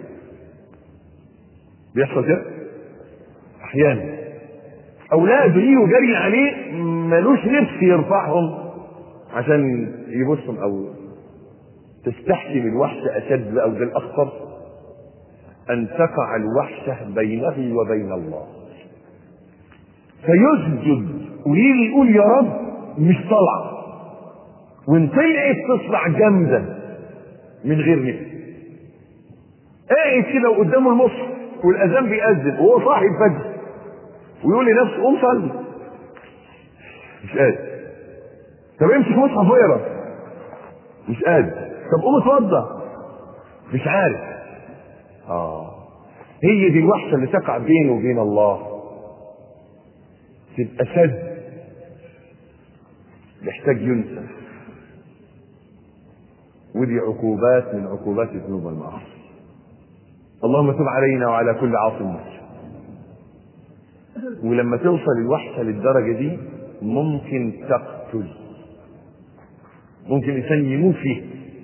بيحصل كده احيانا. اولاده يجوا جري عليه ملوش نفس يرفعهم عشان يبصهم. او تستحكم الوحشه اشد او ده الاخطر، ان تقع الوحشه بينه وبين الله فيسجد ويجي يقول يا رب مش طالعه، وان طلعت تطلع جامده من غير نفس. قاعد كده وقدامه المصحف والاذان بيأذن وهو صاحي الفجر ويقول لنفسه قوم صلي، مش قادر. طب امسك مصحف واقرا، مش قادر. طب قوم اتوضى، مش عارف. اه هي دي الوحشه اللي تقع بينه وبين الله، تبقى شد يحتاج ينسى. ودي عقوبات من عقوبات الذنوب والمعاصي. اللهم تب علينا وعلى كل عاص مسلم. ولما توصل الوحشه للدرجه دي ممكن تقتل، ممكن الانسان يموت فيه.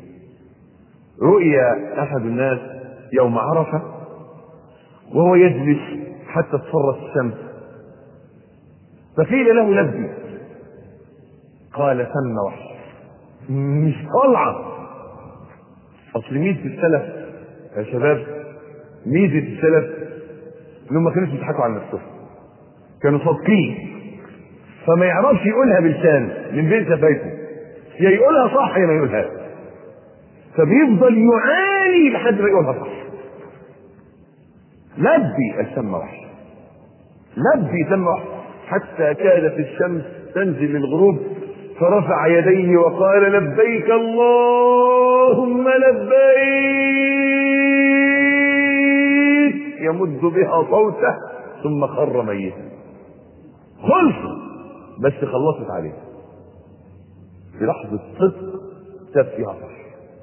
رؤيا احد الناس يوم عرفه وهو يجلس حتى تصفرت الشمس، فقيل له لبي، قال ثم وحش مش طالعه. اصل ميزه السلف يا شباب، ميزه السلف انهم ما كانوش بيضحكوا على نفسهم، كانوا صادقين. فما يعرفش يقولها بلسانه من بين شفايفه، يا يقولها صح يا ما يقولها، فبيفضل يعاني لحد ما يقولها صح. لبي السم وحش، لبي سم وحش، حتى كادت الشمس تنزل للغروب فرفع يديه وقال لبيك اللهم لبيك، يمد بها صوته ثم خر ميتا. خلص بس خلصت عليه في لحظة صدق تاب فيها صح.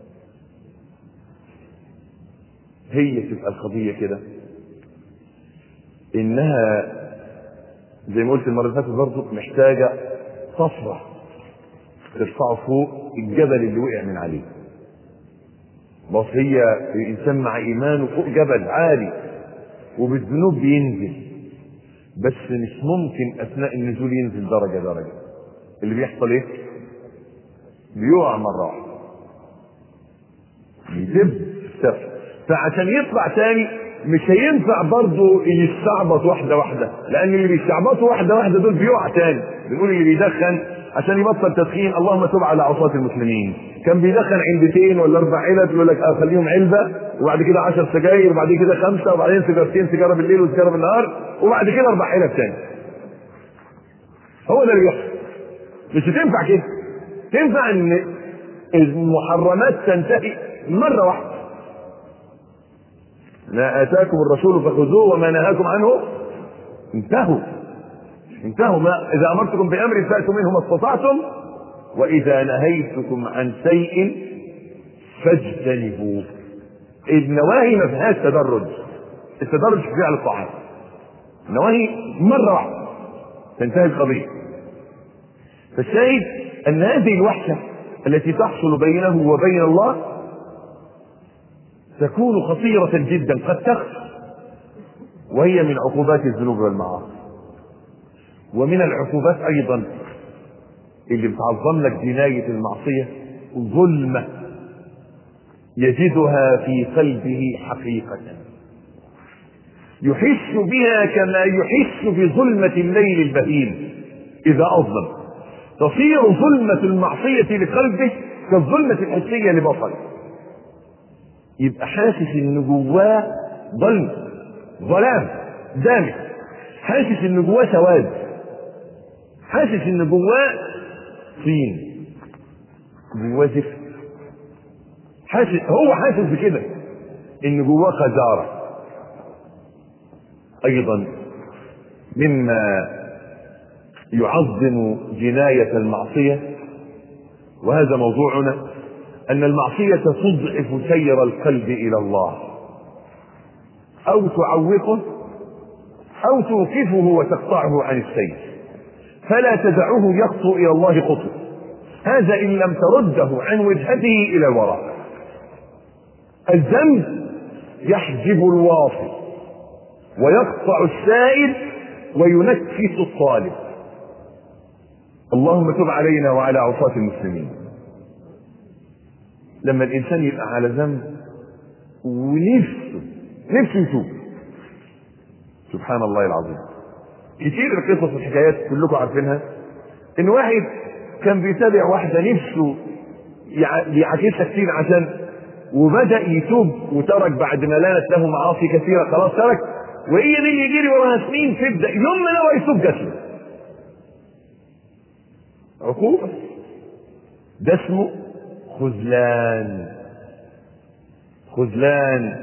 هي تبقى القضية كده، انها زي ما قلت المرة اللي فاتت برضه محتاجة صفرة ترفعه فوق الجبل اللي وقع من عليه. بس هي الانسان مع ايمانه فوق جبل عالي وبالذنوب بينزل، بس مش ممكن اثناء النزول ينزل درجة درجة. اللي بيحصل ايه؟ بيقع مرة واحدة يدب السفر، فعشان يطلع تاني مش هينفع برضه يستعبط واحدة واحدة، لان اللي بيستعبطوا واحدة واحدة دول بيقع تاني. بنقول اللي بيدخن عشان يبطل تدخين اللهم تب على عصاة المسلمين، كان بيدخن علبتين ولا اربع علب يقول لك اه خليهم علبه، وبعد كده عشر سجاير، وبعد كده خمسه، وبعدين سيجارتين، سيجاره بالليل وسيجاره بالنهار، وبعد كده اربع علب تاني. هو ده اللي بيحصل. مش هتنفع كده. تنفع ان المحرمات تنتهي مره واحده. ما اتاكم الرسول فخذوه وما نهاكم عنه انتهوا. انتهوا. ما اذا امرتكم بامر فاتوا منه ما استطعتم، واذا نهيتكم عن شيء فاجتنبوه. النواهي ما فيهاش تدرج، التدرج في فعل الطاعات، النواهي مرة واحدة تنتهي القضية. فالشاهد أن هذه الوحشة التي تحصل بينه وبين الله تكون خطيرة جدا، قد تخفى، وهي من عقوبات الذنوب والمعاصي. ومن العقوبات أيضا اللي بتعظم لك جناية المعصية ظلمة يجدها في قلبه حقيقة، يحس بها كما يحس بظلمة الليل البهيم إذا أظلم. تصير ظلمة المعصية لقلبه كالظلمة الحسية لبصره، يبقى حاسس إن جواه ظلم، ظلام دامج، حاسس إن جواه سواد، حاسس إن جواه طين، جواه زفت، حاسس، هو حاسس بكده إن جواه قذارة. أيضا مما يعظم جناية المعصية، وهذا موضوعنا، أن المعصية تضعف سير القلب إلى الله، أو تعوقه أو توقفه وتقطعه عن السير، فلا تدعه يخطو إلى الله خطوة، هذا إن لم ترده عن وجهته إلى الوراء. الذنب يحجب الواصل ويقطع السائل وينكس الطالب. اللهم تب علينا وعلى عصاة المسلمين. لما الإنسان يبقى على ذنب ونفسه نفسه يتوب، سبحان الله العظيم. كتير القصص والحكايات كلكم عارفينها، إن واحد كان بيتابع واحدة نفسه يعكسها كتير عشان، وبدأ يتوب وترك بعد ما لانت له معاصي كثيرة، خلاص ترك، وهي دي اللي يجري وراها سنين، تبدأ يوم ما نوى يتوب جسمه. عقوبة، ده اسمه خذلان. خذلان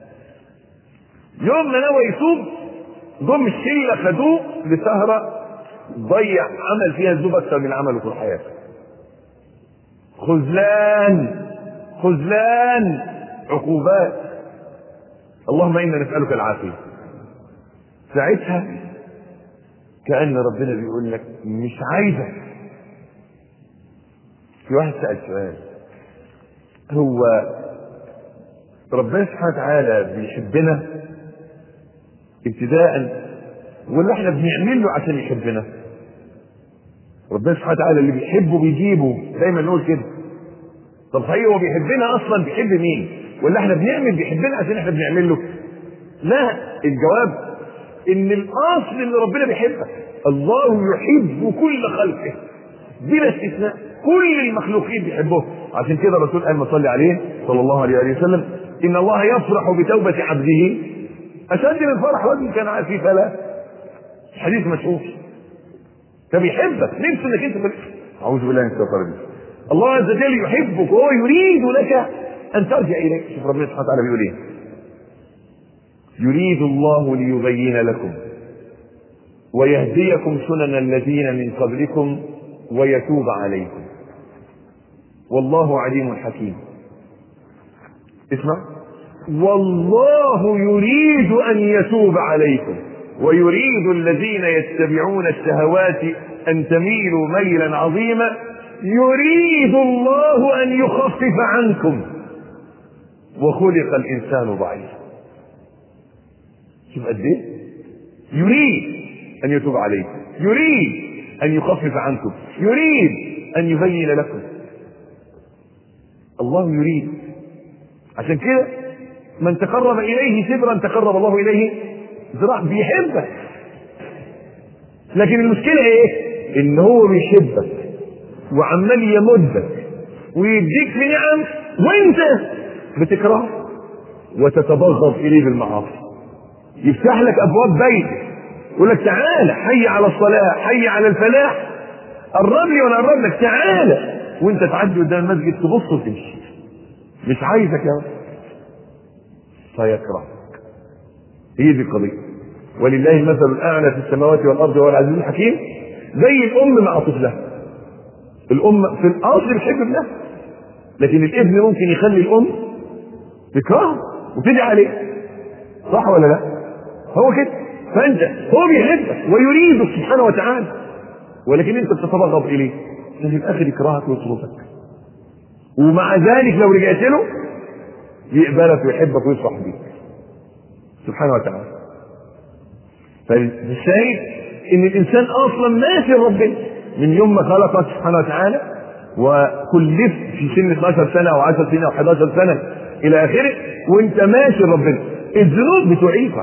يوم ما نوى يتوب جم الشله خدوه لسهره ضيع عمل فيها الذنوب اكثر من عمله طول حياته. خذلان خذلان عقوبات. اللهم انا نسالك العافيه. ساعتها كأن ربنا بيقول لك مش عايزك. في واحد سأل سؤال، هو ربنا سبحانه وتعالى بيحبنا ابتداء ولا احنا بنعمل له عشان يحبنا؟ ربنا سبحانه وتعالى اللي بيحبه بيجيبه، دايما نقول كده. طب صحيح هو بيحبنا اصلا، بيحب مين؟ ولا احنا بنعمل بيحبنا عشان احنا بنعمل له؟ لا، الجواب ان الاصل ان ربنا بيحبك. الله يحب كل خلقه بلا استثناء، كل المخلوقين بيحبوه. عشان كده الرسول قال ما صلي عليه صلى الله عليه وسلم ان الله يفرح بتوبة عبده اشد من فرح رجل كان عارف فيه فلا. حديث مشهور. فبيحبك نفسه انك انت بل... اعوذ بالله من الشيطان الرجيم. الله عز وجل يحبك وهو يريد لك ان ترجع اليه. شوف ربنا سبحانه وتعالى بيقول ايه؟ يريد الله ليبين لكم ويهديكم سنن الذين من قبلكم ويتوب عليكم والله عليم حكيم. اسمع، والله يريد ان يتوب عليكم ويريد الذين يتبعون الشهوات ان تميلوا ميلا عظيما يريد الله ان يخفف عنكم وخلق الانسان ضعيفا. شوف قد ايه يريد ان يتوب عليكم، يريد ان يخفف عنكم، يريد ان يبين لكم. الله يريد. عشان كده من تقرب اليه شبرا تقرب الله اليه ذراع. بيحبك، لكن المشكله ايه؟ ان هو بيحبك وعمال يمدك ويديك في نعم وانت بتكرهه وتتبغض اليه بالمعاصي. يفتح لك ابواب بيتك يقول لك تعالى حي على الصلاه، حي على الفلاح، قرب لي وانا اقرب لك، تعالى، وانت تعدي قدام المسجد تبص وتمشي، مش عايزك يا رب، فيكرهك. هي دي القضيه. ولله المثل الاعلى في السماوات والارض وهو العزيز الحكيم. زي الام مع طفلها. الام في الاصل بتحب ابنها لكن الابن ممكن يخلي الام تكرهه وتدعي عليه، صح ولا لا؟ هو كده. فانت هو بيحبك ويريدك سبحانه وتعالى، ولكن انت بتتبغض اليه، لكن الاخر يكرهك ويطردك، ومع ذلك لو رجعت له يقبلك ويحبك ويفرح بيك سبحانه وتعالى. فالشاهد ان الانسان اصلا ماشي ربنا من يوم ما خلقك سبحانه وتعالى، وكلفت في سن اتناشر سنه او عشر سنين او حداشر سنه الى اخره، وانت ماشي ربنا. الذنوب بتعيقك،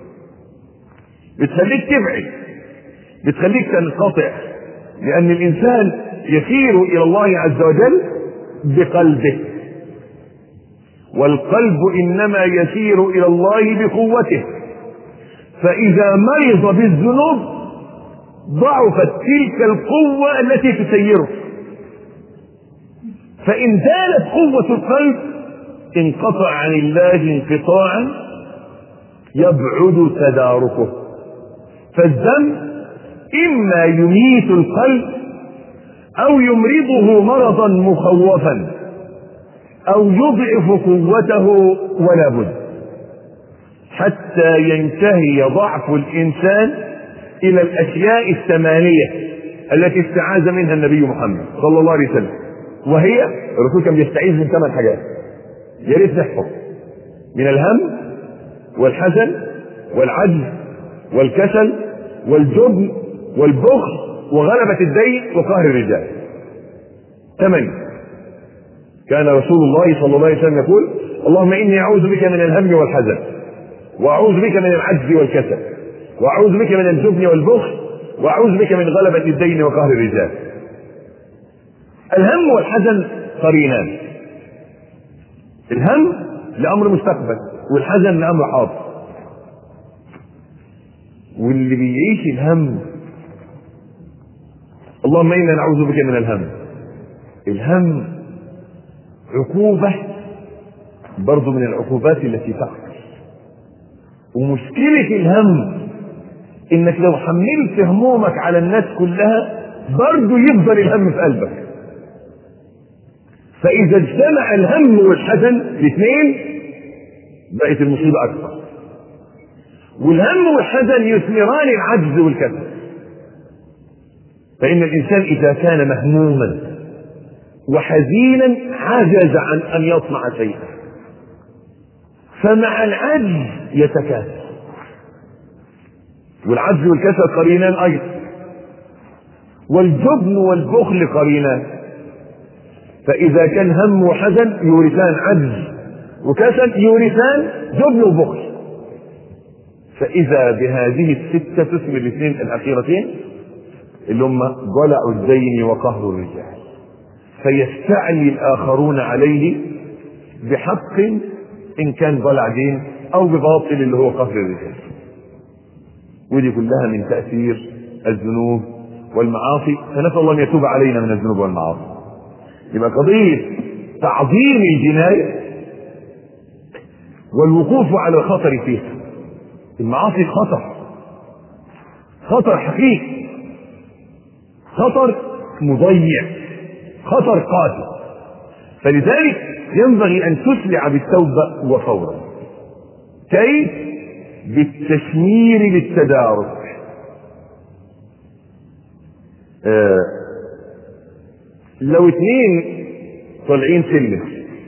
بتخليك تبعد، بتخليك تنقطع، لان الانسان يسير الى الله عز وجل بقلبه، والقلب انما يسير الى الله بقوته، فاذا مرض بالذنوب ضعفت تلك القوه التي تسيره، فان زالت قوه القلب انقطع عن الله انقطاعا يبعد تداركه. فالذنب اما يميت القلب او يمرضه مرضا مخوفا او يضعف قوته ولا بد، حتى ينتهي ضعف الانسان الى الاشياء الثمانيه التي استعاذ منها النبي محمد صلى الله عليه وسلم، وهي الرسول كان بيستعيذ من ثمان حاجات، يا ريت نحفظ: من الهم والحزن والعجز والكسل والجبن والبخل وغلبة الدين وقهر الرجال. ثمانية. كان رسول الله صلى الله عليه وسلم يقول: اللهم إني أعوذ بك من الهم والحزن، وأعوذ بك من العجز والكسل، وأعوذ بك من الجبن والبخل، وأعوذ بك من غلبة الدين وقهر الرجال. الهم والحزن قرينان، الهم لأمر مستقبل والحزن لأمر حاضر. واللي بيعيش الهم، اللهم إنا نعوذ بك من الهم. الهم عقوبة برضو من العقوبات التي تحصل، ومشكلة الهم انك لو حملت همومك على الناس كلها برضو يفضل الهم في قلبك. فإذا اجتمع الهم والحزن الاثنين بقت المصيبة أكبر. والهم والحزن يثمران العجز والكسل، فإن الإنسان إذا كان مهموما وحزينا عجز عن أن يصنع شيئا، فمع العجز يتكاسل، والعجز والكسل قرينان أيضا، والجبن والبخل قرينان. فإذا كان هم وحزن يورثان عجز وكسل، يورثان جبن وبخل. فإذا بهذه الستة تثمر الاثنين الأخيرتين اللي هم ضلع الدين وقهر الرجال، فيستعلي الآخرون عليه بحق إن كان ضلع دين أو بباطل اللي هو قهر الرجال. ودي كلها من تأثير الذنوب والمعاصي، فنسأل الله أن يتوب علينا من الذنوب والمعاصي. يبقى قضية تعظيم الجناية والوقوف على الخطر فيها. المعاصي خطر، خطر حقيقي، خطر مضيع، خطر قاتل. فلذلك ينبغي أن تسرع بالتوبة وفورا. كيف؟ بالتشمير للتدارك. آه لو اثنين طالعين سلم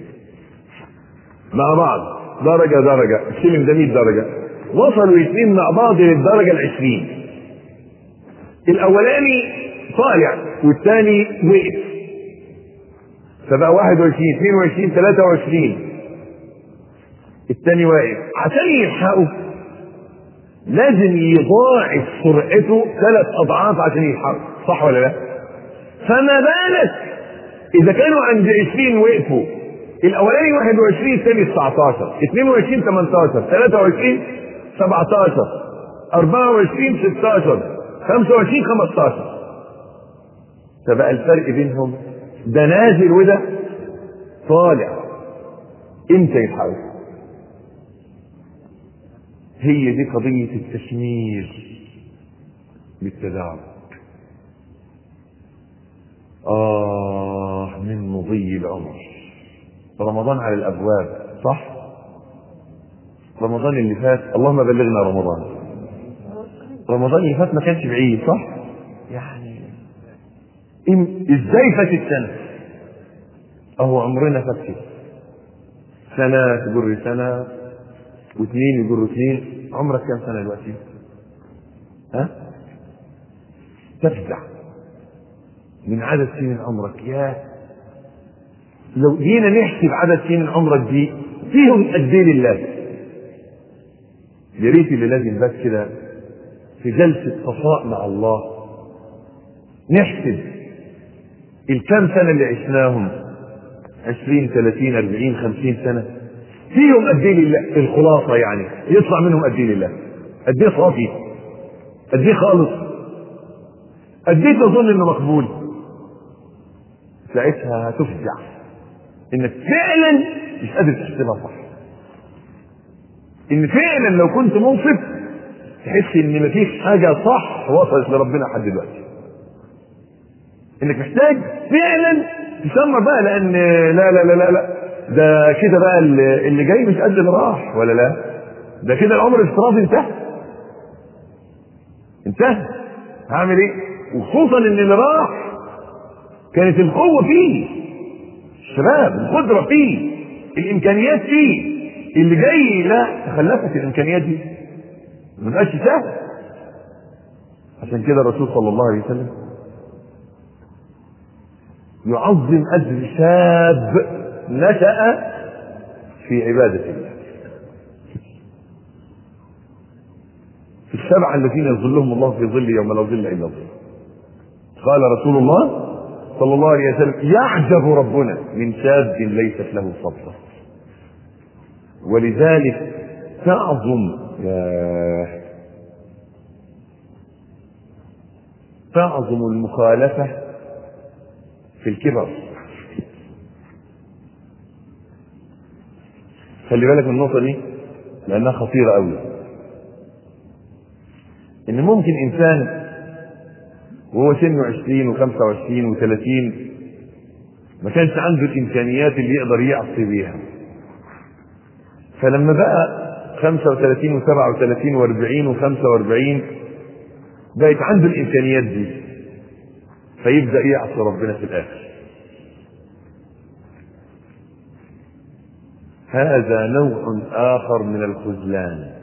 مع بعض درجة درجة، السلم ده مية درجة، وصلوا الاثنين مع بعض للدرجة العشرين، الاولاني طالع والثاني وقف، فبقى واحد وعشرين اثنين وعشرين ثلاثة وعشرين، الثاني واقف. عشان يلحقوا لازم يضاعف سرعته ثلاث اضعاف عشان يلحقوا، صح ولا لا؟ فما بالك اذا كانوا عند عشرين وقفوا، الاولاني واحد وعشرين الثاني تسعتاشر، اثنين وعشرين تمنتاشر، ثلاثة وعشرين سبعتاشر، أربعة وعشرين ستاشر، خمسة وعشرين خمستاشر. فبقى الفرق بينهم ده نازل وده طالع، امتى يلحقوا؟ هي دي قضية التشمير بالتدارك. آه من مضي العمر، رمضان على الابواب، صح؟ رمضان اللي فات اللهم بلغنا رمضان، رمضان اللي فات ما كانش بعيد، صح؟ يعني ازاي فاتت سنه؟ اهو عمرنا فات كده، سنه تجر سنه واثنين يجروا اثنين. عمرك كام سنه دلوقتي؟ ها؟ تفزع من عدد سنين عمرك. يا لو جينا نحسب عدد سنين عمرك دي فيهم قد ايه لله. يا ريت اللي لازم بس كده في جلسه صفاء مع الله نحسب الكام سنه اللي عشناهم، عشرين ثلاثين أربعين خمسين سنه، فيهم قد ايه لله. الخلاصه يعني يطلع منهم قد ايه لله، قد ايه صافي، قد ايه خالص، قد ايه تظن انه مقبول. ساعتها هتفزع انك فعلا مش قادر تحسبها صح، ان فعلا لو كنت منصف تحس ان مفيش حاجه صح وصلت لربنا لحد دلوقتي، انك محتاج فعلا تسمع بقى، لان لا لا لا لا, لا. ده كده بقى اللي جاي مش قد اللي راح، ولا لا؟ ده كده العمر الافتراضي انتهى انتهى. هعمل ايه؟ وخصوصا ان اللي راح كانت القوه فيه، الشباب، القدره فيه، الامكانيات فيه. اللي جاي لا، تخلفت الامكانيات دي، ما بقاش سهل. عشان كده الرسول صلى الله عليه وسلم يعظم اجر شاب نشأ في عبادة الله. في السبعة الذين يظلهم الله في ظل يوم لا ظل إلا ظله. قال رسول الله صلى الله عليه وسلم يعجب ربنا من شاب ليست له صبرة. ولذلك تعظم تعظم المخالفة في الكبر. خلي بالك من النقطة دي لأنها خطيرة أوي. إن ممكن إنسان وهو سنه عشرين وخمسة وعشرين وثلاثين ما كانش عنده الإمكانيات اللي يقدر يعصي بيها، فلما بقى خمسة وثلاثين وسبعة وثلاثين وأربعين وخمسة وأربعين بقت عنده الإمكانيات دي، فيبدأ يعصي ربنا في الآخر. هذا نوع آخر من الخذلان.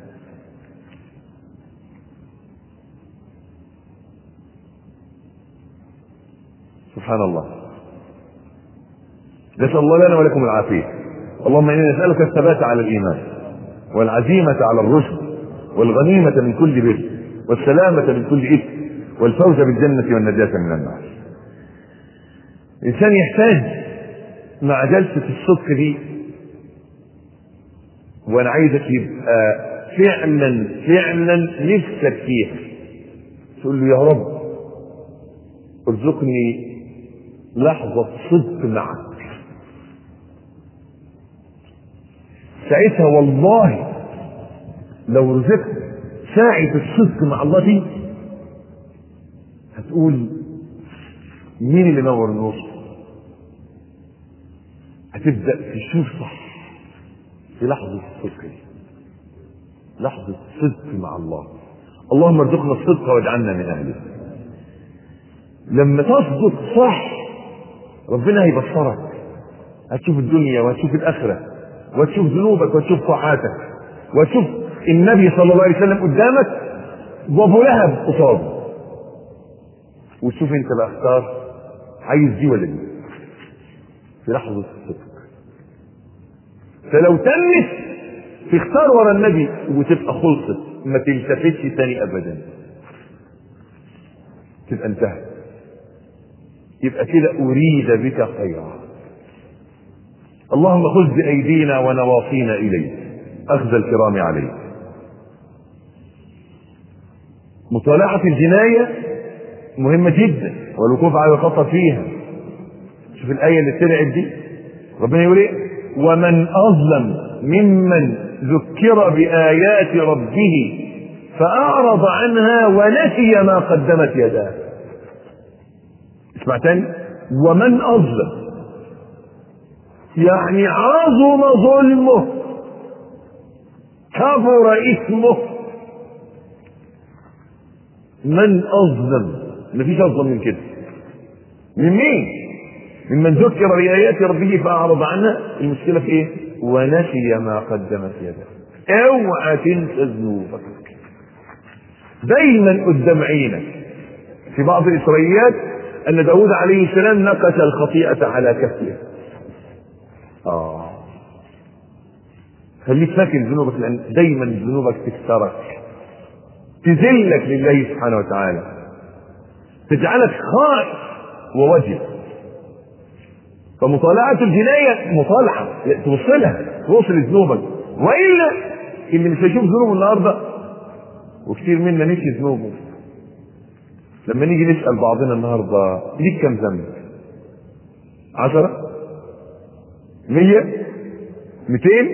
سبحان الله. نسأل الله لنا ولكم العافية. اللهم إنا نسألك الثبات على الإيمان والعزيمة على الرشد والغنيمة من كل بر والسلامة من كل إثم والفوز بالجنة والنجاة من النار. الإنسان يحتاج مع جلسة الصدق دي، وأنا عايزك يبقى فعلا فعلا نفسك فيها، تقول له يا رب ارزقني لحظة صدق معك. ساعتها والله لو رزقت ساعة الصدق مع الله دي هتقول مين اللي نور النور. هتبدأ تشوف صح في لحظة الصدق دي، لحظة صدق مع الله. اللهم ارزقنا الصدق واجعلنا من أهله. لما تصدق صح ربنا هيبصرك، هتشوف الدنيا وهتشوف الآخرة وهتشوف ذنوبك وهتشوف طاعاتك وهتشوف النبي صلى الله عليه وسلم قدامك وابو لهب قصاده، وتشوف انت بقى اختار عايز دي ولا دي في لحظة الصدق. فلو تمت تختار ورا النبي وتبقى خلصت، ما تلتفتش تاني ابدا، تبقى انتهت، يبقى كده اريد بك خيرا. اللهم خذ بايدينا ونواصينا اليك اخذ الكرام عليك. مطالعة الجناية مهمة جدا والوقوف على الخطأ فيها. شوف الآية اللي طلعت دي، ربنا يقول ايه؟ ومن أظلم ممن ذكر بآيات ربه فأعرض عنها ونسي ما قدمت يداه. اسمع تاني، ومن أظلم يعني عظم ظلمه، كبر إثمه. من أظلم؟ مفيش أظلم من كده. من مين؟ ممن ذكر بآيات ربه فأعرض عنها. المشكلة في إيه؟ ونسي ما قدمت يده. اوعى تنسى ذنوبك دايما قدام عينك. في بعض الإسرائيليات أن داود عليه السلام نقش الخطيئة على كفه. آه خليك فاكر ذنوبك، لأن دايما ذنوبك تكسرك، تذلك لله سبحانه وتعالى، تجعلك خائف ووجل. فمطالعة الجناية مطالعة توصلها، توصل ذنوبك، وإلا اللي مش هيشوف ذنوبه النهارده، وكثير منا نسي ذنوبه. لما نيجي نسأل بعضنا النهارده ليك كم ذنب؟ عشرة؟ مية؟ ميتين؟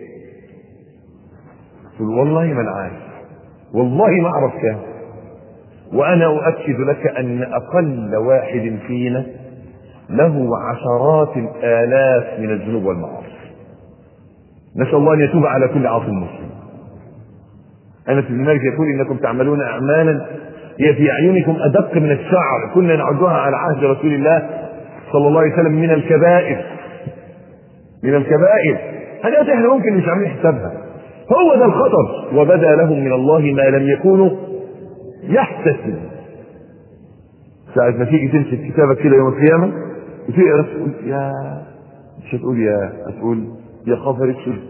تقول والله ما انا عارف، والله ما اعرف كام. وانا اؤكد لك ان اقل واحد فينا له عشرات الالاف من الذنوب والمعاصي. نسال الله ان يتوب على كل عاصي مسلم. انس بن مالك يقول انكم تعملون اعمالا هي في اعينكم ادق من الشعر، كنا نعدها على عهد رسول الله صلى الله عليه وسلم من الكبائر. من الكبائر حاجات احنا ممكن مش عاملين حسابها. هو ده الخطر. وبدا لهم من الله ما لم يكونوا يحتسبون. ساعة ما تيجي تمسك كتابك كده يوم القيامة وتقرا تقول يا، مش هتقول يا، هتقول يا خبر اسود.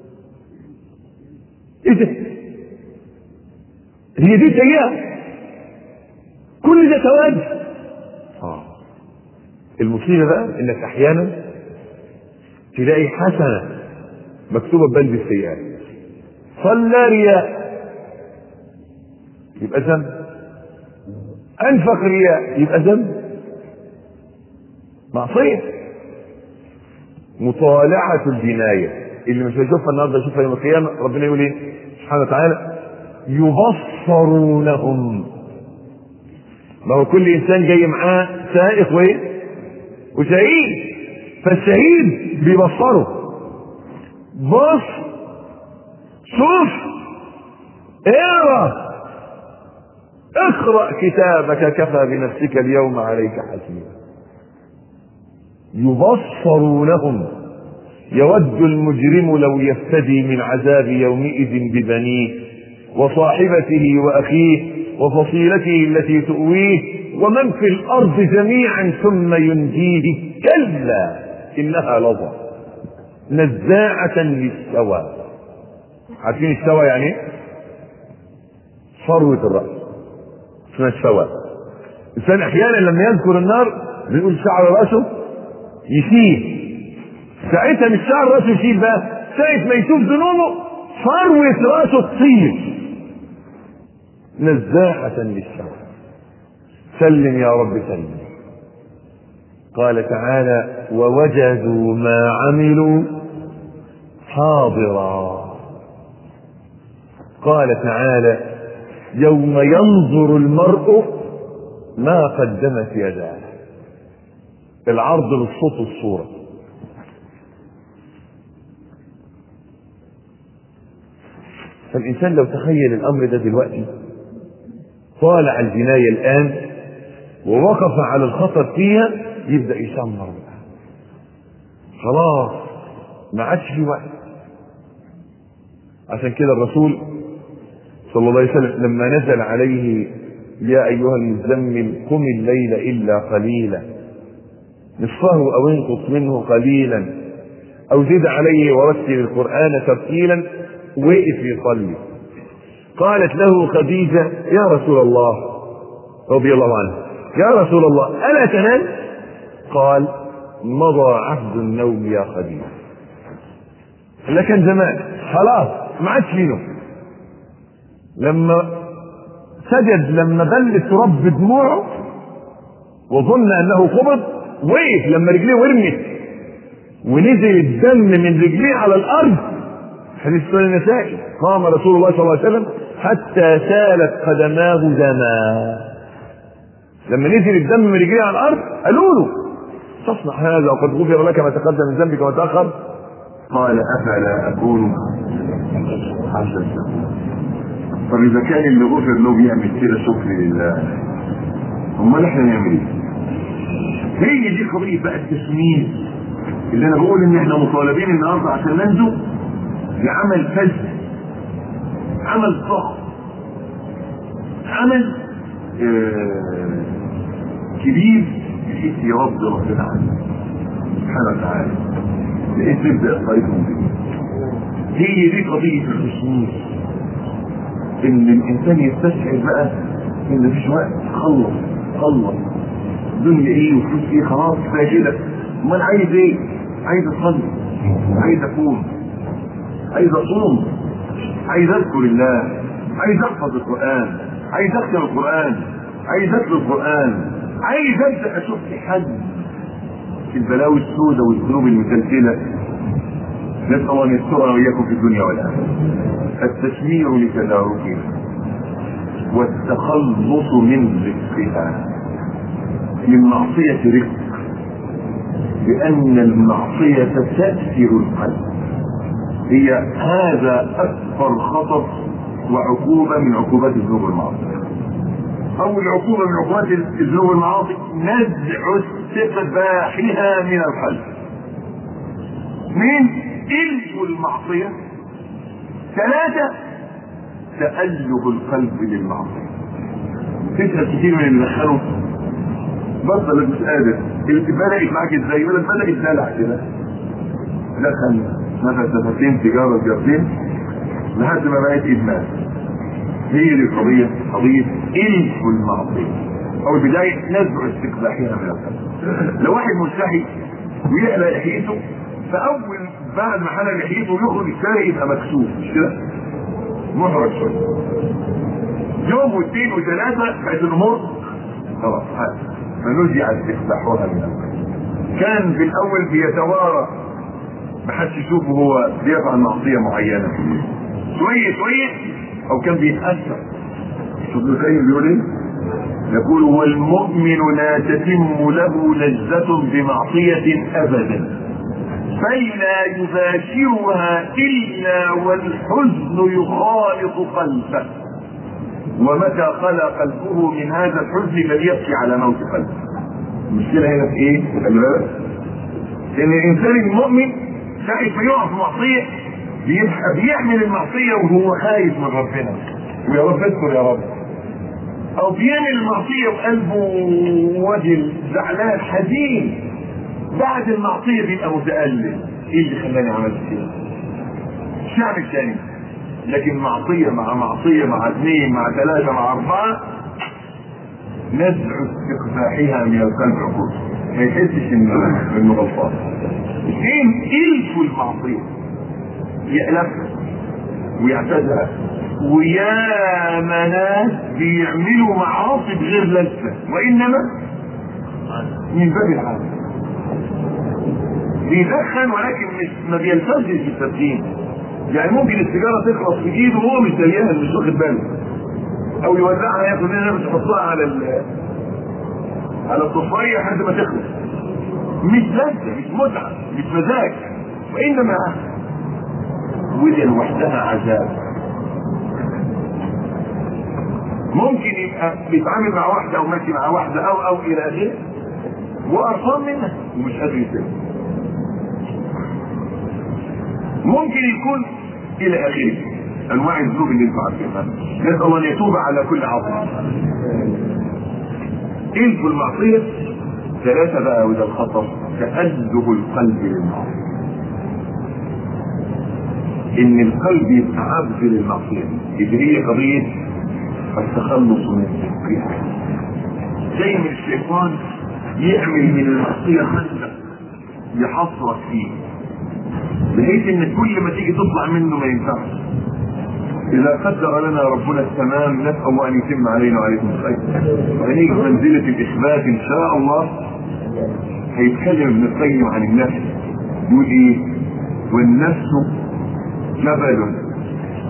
ايه ده؟ هي دي سيئة؟ كل ده سواد. اه المصيبة بقى انك احيانا تلاقي حسنة مكتوبة ببند السيئات. صلى رياء يبقى ذنب، انفق رياء يبقى ذنب، معصية. مطالعة الجناية اللي مش هيشوفها النهارده يشوفها يوم القيامة. ربنا يقول ايه سبحانه وتعالى؟ يبصرونهم. ما هو كل انسان جاي معاه سائق وايه وشهيد، فالشهيد بيبصره. بص، شوف، اقرا، اقرا كتابك كفى بنفسك اليوم عليك حسيبا. يبصرونهم. يود المجرم لو يفتدي من عذاب يومئذ ببنيه وصاحبته واخيه وفصيلته التي تؤويه ومن في الارض جميعا ثم ينجيه. كلا انها لظى نزاعة للشوى. عارفين الشوى يعني ايه؟ فروة الرأس اسمها الشوى. الانسان احيانا لما يذكر النار بيقول شعر راسه يشيل. ساعتها مش شعر راسه يشيل بقى، ساعة ما يشوف ذنوبه فروة راسه تطير. نزاعة للشوى. سلم يا رب سلم. قال تعالى ووجدوا ما عملوا حاضرا. قال تعالى يوم ينظر المرء ما قدمت يداه. العرض للصوت والصورة. فالإنسان لو تخيل الأمر ده دلوقتي، طالع الجناية الآن ووقف على الخطر فيها، يبدأ يشمر بقى. خلاص ما عادش في وقت. عشان كده الرسول صلى الله عليه وسلم لما نزل عليه يا أيها المزمل قم الليل إلا قليلا نصفه أو انقص منه قليلا أو زد عليه ورتل القرآن ترتيلا، وقف يصلي. قالت له خديجة يا رسول الله رضي الله عنه يا رسول الله ألا تنام؟ قال مضى عهد النوم يا خديجة. لكن زمان خلاص ما عادش فيه نوم. لما سجد، لما بل التراب بدموعه وظن انه قبض، وقف لما رجليه ورمت ونزل الدم من رجليه على الارض. حديث سنن النسائي. قام رسول الله صلى الله عليه وسلم حتى سالت قدماه دما. لما نزل الدم من رجليه على الارض قالوا له تصنع هذا وقد غفر لك ما تقدم من ذنبك وما تأخر. قال افلا اكون حسنا. طب اذا كان اللي غفر له بيعمل كده شكر لله، امال احنا نعمل ايه؟ هي دي قضيه بقى التسميم اللي انا بقول ان احنا مطالبين النهارده عشان ننجو بعمل فذ، عمل ضخم، عمل آه كبير بحيث يرضي ربنا عنه سبحانه وتعالى، بحيث نبدا الطريق من جديد. هي دي قضيه الخصوص، ان الانسان يستشعر بقى ان مفيش وقت، خلص خلص دنيا ايه وفلوس ايه، خلاص كفايه كده. امال عايز ايه؟ عايز اصلي، عايز اكون، عايز اصوم، عايز اذكر الله، عايز احفظ القران، عايز اختم القران، عايز اتلو القران، عايز ابدا اشوف في حد في البلاوي السوداء والذنوب المتلتله. نسال الله ان يسترنا واياكم في الدنيا والاخره. التشمير لتداركها والتخلص من رزقها. للمعصيه رزق، لان المعصيه تأثر القلب. هي هذا اكبر خطر وعقوبه من عقوبات الذنوب والمعاصي. اول عقوبه من عقوبات الذنوب والمعاصي نزع استقباحها من القلب. اثنين إلف المعصيه. ثلاثه تأله القلب للمعصيه. تسأل كتير من اللي دخلوا بطل مش قادر، بدأت معاك ازاي؟ يقول لك بدأت دلع كده، دخل نفس نفسين سيجاره سيجارتين لحد ما بقت ادمان. هي دي القضيه، قضيه إلف المعصيه او البدايه نزع استقباحها من القلب. لو واحد مستحي ويحلق لحيته، فاول بعد ما حلق لحيته يخرج الشارع يبقى مكسوف، مش كده؟ محرج شويه. يوم واثنين وثلاثه بقت الامور خلاص فنزع استقباحها من القلب. كان في الاول بيتوارى محدش يشوفه هو بيفعل معصيه معينه، شويه شويه او كان بيتاثر. شوف ابن القيم بيقول ايه؟ يقول والمؤمن لا تتم له لذة بمعصية ابدا، فلا يباشرها الا والحزن يخالط قلبه، ومتى خلا قلبه من هذا الحزن فليبكي على موت قلبه. المشكله هنا في ايه؟ خلي بالك ان الانسان المؤمن ساعة ما يقع في معصيه بيبقى بيعمل المعصيه وهو خايف من ربنا، ويا رب اذكر يا رب، او بيعمل المعصيه وقلبه وجل زعلان حزين، بعد المعصيه بيبقى متألم. ايه اللي خلاني عملت كده؟ مش هعمل تاني. لكن معصيه مع معصيه مع اثنين مع ثلاثه مع اربعه نزع استقباحها من القلب عقوبه، ما يحسش انه انه غلطان. اثنين إلف المعصيه يألفها ويعتادها. ويا ناس بيعملوا معاصي بغير لذة، وانما من باب العادة بيدخن ولكن مش ما بيلتزمش بالتدخين. يعني ممكن السيجاره تخلص في ايده وهو مش زيها، مش واخد باله، او يوزعها ياخد منها مش يحطها على ال على الطفايه لحد ما تخلص. مش لذة، مش متعه، مش مزاج، وانما ودي لوحدها عذاب. ممكن يبقى بيتعامل مع واحده او ماشي مع واحده او او الى اخره وقرفان منها ومش قادر يسيبها. ممكن يكون الى اخره انواع الذنوب اللي انتوا عارفينها. نسال الله ان يتوب على كل عاصي. إلف المعصيه. ثلاثه بقى وده الخطر، تأله القلب للمعصيه. ان القلب يبقى عبد للمعصيه، اللي هي قضيه التخلص من الذنوب. زي ما الشيطان يعمل من المعصيه خندق يحصرك فيه، بحيث ان كل ما تيجي تطلع منه ما ينفعش. اذا قدر لنا ربنا التمام نسال الله ان يتم علينا وعليكم الخير، وهنيجي منزله الاخبات ان شاء الله. هيتكلم ابن القيم عن النفس، يقول ايه؟ والنفس جبل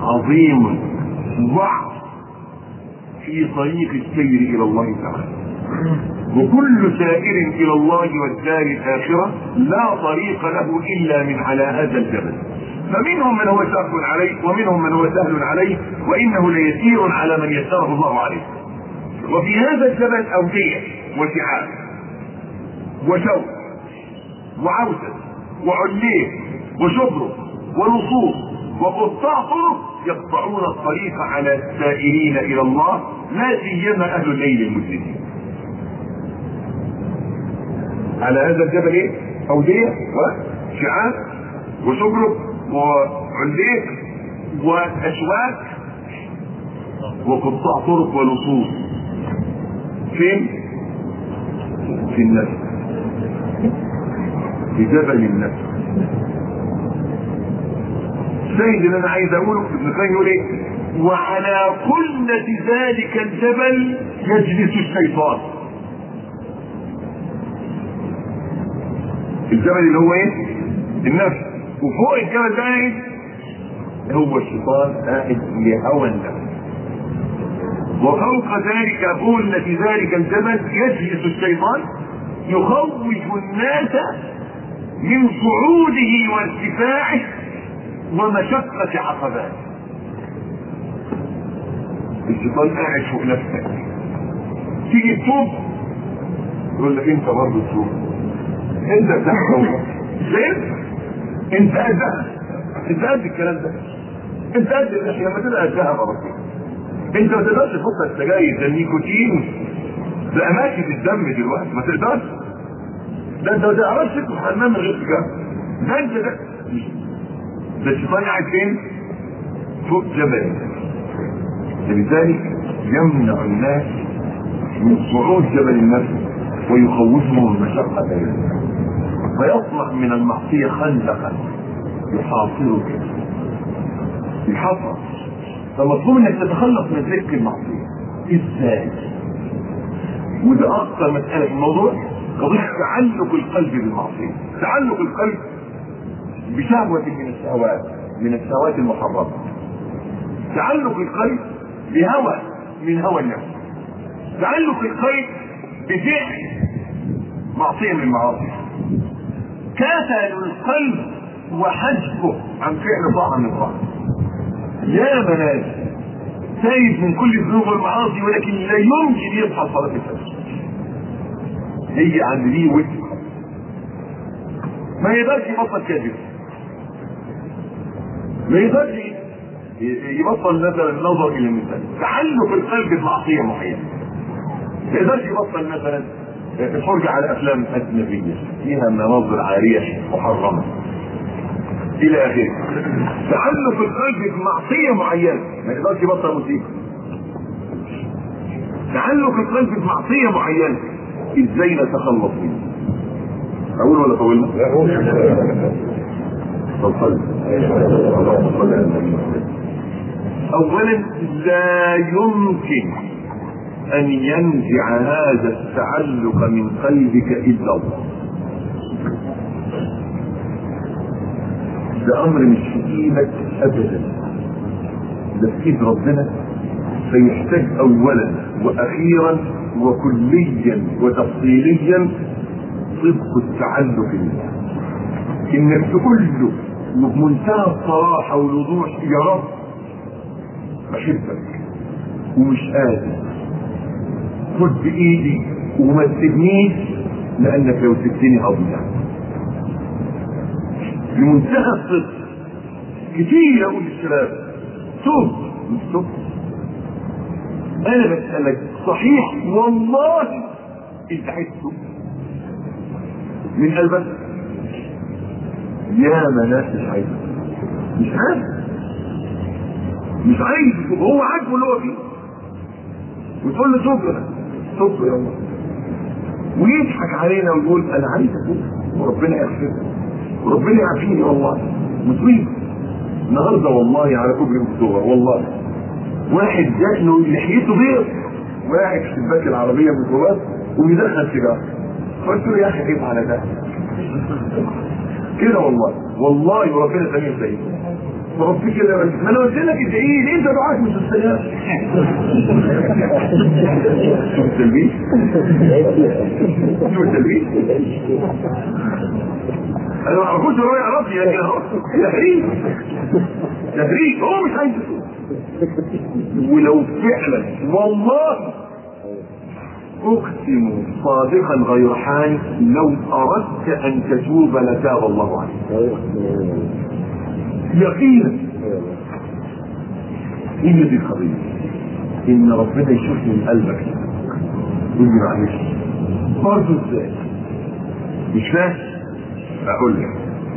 عظيم ضعف في طريق السير الى الله تعالى. وكل سائر الى الله والدار الاخره لا طريق له الا من على هذا الجبل. فمنهم من هو شاق عليه ومنهم من هو سهل عليه، وانه ليسير على من يسره الله عليه. وفي هذا الجبل اوديه وشعاب وشوك وعوسه وعليه وشبرك ولصوص وقطاع طرق يقطعون الطريق على السائرين الى الله، لا سيما اهل الليل المسلمين. على هذا الجبل ايه؟ اوديه وشعاب وشبرك وعليك واشواك وقطاع طرق ولصوص. فين؟ في النفس، في جبل النفس. الشيء اللي انا عايز اقوله ابن القيم يقول ايه؟ وعلى قلة ذلك الجبل يجلس الشيطان. الجبل اللي هو ايه؟ النفس. وفوق الجبل ده ايه؟ هو الشيطان قاعد لهوى النفس. وفوق ذلك قلة ذلك الجبل يجلس الشيطان يخوف الناس من صعوده وارتفاعه ومشقة عقباته. الشيطان قاعد فوق نفسك، تيجي تتوب يقول لك انت برضه تتوب، انت بتحكم ليه؟ انت قدها، انت قد الكلام ده، انت قد الاشياء لما تبقى قدها برضه. انت ما تقدرش تحط السجاير ده النيكوتين ده اماكن الدم دلوقتي، ما تقدرش. ده انت ما تعرفش تدخل حمام من غير سجاير. ده انت ده ده الشيطان قاعد فين؟ فوق جبل. لذلك يمنع الناس من صعود جبل النفس ويخوفهم المشقة بينهم، فيصنع من المعصية خندقا يحاصرك يحاصر. فمطلوب انك تتخلص من ذكر المعصية. ازاي؟ وده اكثر مسألة في الموضوع، قضية تعلق القلب بالمعصية. تعلق القلب بشهوة من الشهوات من الشهوات المحرمة. تعلق القلب بهوى من هوى النفس. تعلق القلب بفعل معصية من المعاصي. كسل القلب وحجبه عن فعل طاعة من الطاعة. يا مناس سايب من كل الذنوب والمعاصي ولكن لا يمكن يصحى صلاة الفجر. هي عند دي وجه ما يقدرش يبطل كذب، ما يقدرش يبطل مثلا النظر الى النساء. تعلق القلب بمعصيه معينه. ما يقدرش يبطل مثلا الفرجه على افلام اجنبيه فيها مناظر عاريه محرمه الى اخره. تعلق القلب بمعصيه معينه، ما يقدرش يبطل موسيقى. تعلق القلب بمعصيه معينه، ازاي نتخلص منه؟ اقول ولا طولنا؟ اولا لا يمكن ان ينزع هذا التعلق من قلبك الا الله. ده امر مش في ايدك ابدا، ده في ايد ربنا. فيحتاج اولا واخيرا وكليا وتفصيليا صدق التعلق بالله، انك تقول له بمنتهى الصراحه والوضوح يا رب بحبك ومش قادر، خد بايدي وما تسيبنيش لانك لو سبتني هضيع. بمنتهى الصدق. كتير اقول للشباب توب مش توب. انا بسالك صحيح والله انت عايز توب من قلبك؟ يا مناس مش عايز، مش عايز مش عايز هو عاجبه اللي هو فيه، وتقول له توب توب يا الله، ويضحك علينا ويقول انا عايز اتوب وربنا يغفر وربنا يعافيني والله. مصيبه النهارده والله على كوبري اكتوبر والله واحد جاء لحيته بيض واقع في شباك العربيه من الجواز وبيدخل سيجاره. قلت له يا اخي كيف على ده كده والله والله وربنا سميع سيد ربك كده ما انا قلت لك ادعي لي انت دعاك مش السلام. شوف التلبيس شوف التلبيس انا ما اعرفوش هو يعرف لي يعني تهريج تهريج هو مش عايز. ولو فعلا والله اقسم صادقا غير حان لو اردت ان تتوب لتاب الله عنك يقينا. هي دي القضيه، ان ربنا يشوف من قلبك يقول لي معلش برضه ازاي مش فاهم. اقول لك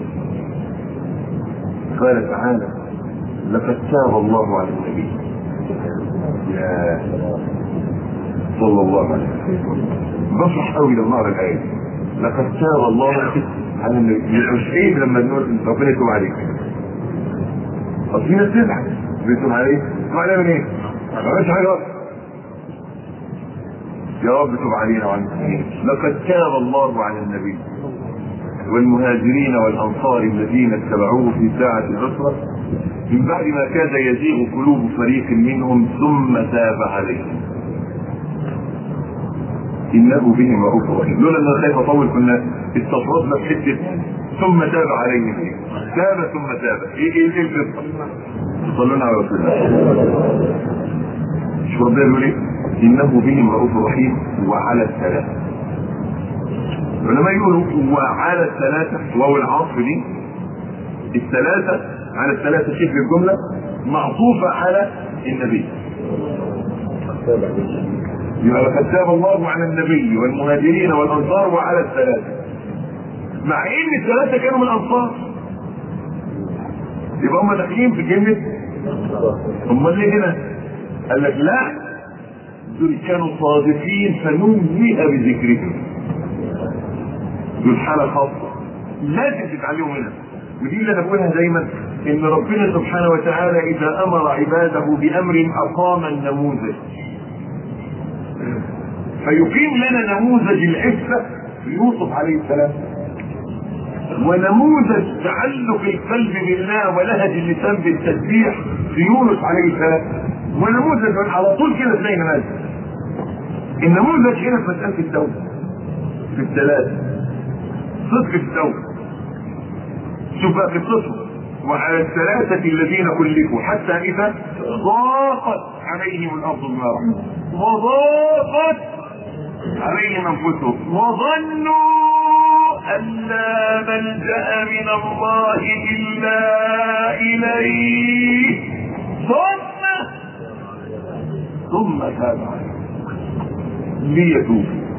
قال تعالى لقد تاب الله على النبي يا صلى الله عليه وسلم. بفرح قوي لما اقرا الايه لقد تاب الله على النبي. مش عيب لما نقول ربنا يتوب عليك. طب في ناس تزعل بيتوب عليك معناه من ايه؟ ما فيش حاجه يا رب توب علينا وعن المسلمين. لقد تاب الله على النبي والمهاجرين والانصار الذين اتبعوه في ساعه العسره من بعد ما كاد يزيغ قلوب فريق منهم ثم تاب عليهم انه بهم رؤوف رحيم. لولا ان خايف اطول كنا استطردنا في حته ثم تاب عليهم. تاب ثم تاب ايه ايه ايه القصه؟ صلوا على رسول الله. مش ربنا يقول ايه؟ انه بهم رؤوف رحيم وعلى الثلاثه. ولما يقولوا وعلى الثلاثه وهو العطف دي الثلاثه على الثلاثه شكل الجمله معطوفه على النبي. يبقى لقد تاب الله على النبي والمهاجرين والانصار وعلى الثلاثه، مع ان الثلاثه كانوا من الانصار. يبقى هم داخلين في كلمه امال ليه هنا؟ قال لك لا دول كانوا صادقين فنمي بذكرهم. دول حاله خاصه لازم تتعلموا منها. ودي اللي انا بقولها دايما ان ربنا سبحانه وتعالى اذا امر عباده بامر اقام النموذج فيقيم لنا نموذج العفه في يوسف عليه السلام، ونموذج تعلق القلب بالله ولهج اللسان بالتسبيح في يونس عليه السلام، ونموذج على طول كده تلاقي نماذج. النموذج هنا في مساله التوبه في الثلاثه صدق التوبه. شوف بقى قصتهم وعلى الثلاثه الذين كلفوا حتى اذا ضاقت عليهم الارض بما رحمت وضاقت عليهم انفسهم وظنوا ان لا ملجا من الله الا اليه ثم ثم تاب عليهم ليتوبوا.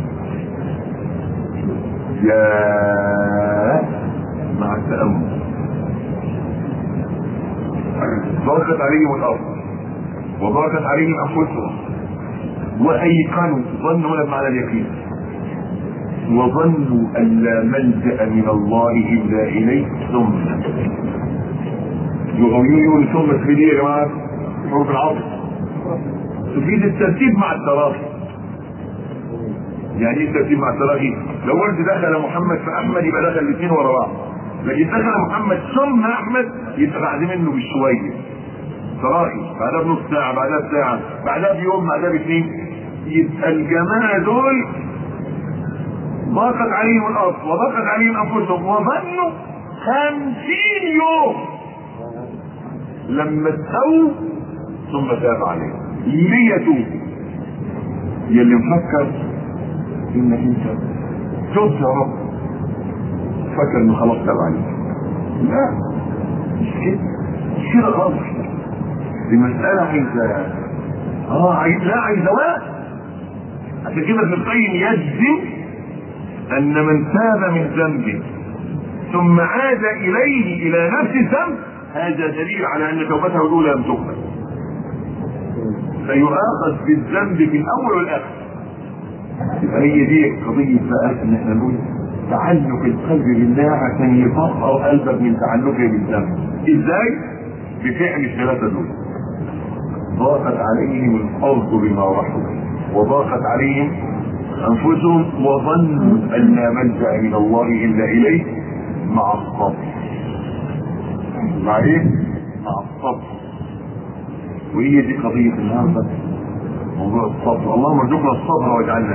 يا مع التأمل ضاقت عليهم الأرض وضاقت عليهم أنفسهم وأيقنوا ظنوا لما على اليقين وظنوا أن لا ملجأ من الله إلا إليه ثم يقولون ثم تفيدي يا جماعة حروف العطف تفيد الترتيب مع التراخي. يعني ايه الترتيب مع التراخي؟ لو قلت دخل محمد فاحمد يبقى دخل الاثنين ورا بعض، لكن دخل محمد ثم احمد يبقى بعد منه بشويه تراخي، بعدها بنص ساعه بعدها بساعه بعدها بيوم بعدها باثنين. يبقى الجماعه دول ضاقت عليهم الارض وضاقت عليهم انفسهم وظنوا خمسين يوم لما استووا ثم تاب عليهم ليتوب. يلي مفكر انك انت تبت يا رب فكر انه خلاص تاب عليك، لا مش كده مش كده خالص. دي مسألة عايزة اه عايز لا عايزة وقت. عشان كده ابن القيم يجزم ان من تاب من ذنب ثم عاد اليه الى نفس الذنب هذا دليل على ان توبته الاولى لم تقبل، فيؤاخذ بالذنب في الاول والاخر. هي دي قضيه بقى ان احنا نقول تعلق القلب بالله عشان يطهر قلبك من تعلقه بالذنب. ازاي؟ بفعل الثلاثه دول. ضاقت عليهم الارض بما رحبت وضاقت عليهم انفسهم وظنوا ان لا ملجا من الله الا اليه مع الصبر. مع ايه؟ مع الصبر. وهي دي قضيه النهارده، موضوع الصبر. اللهم ارزقنا الصبر واجعلنا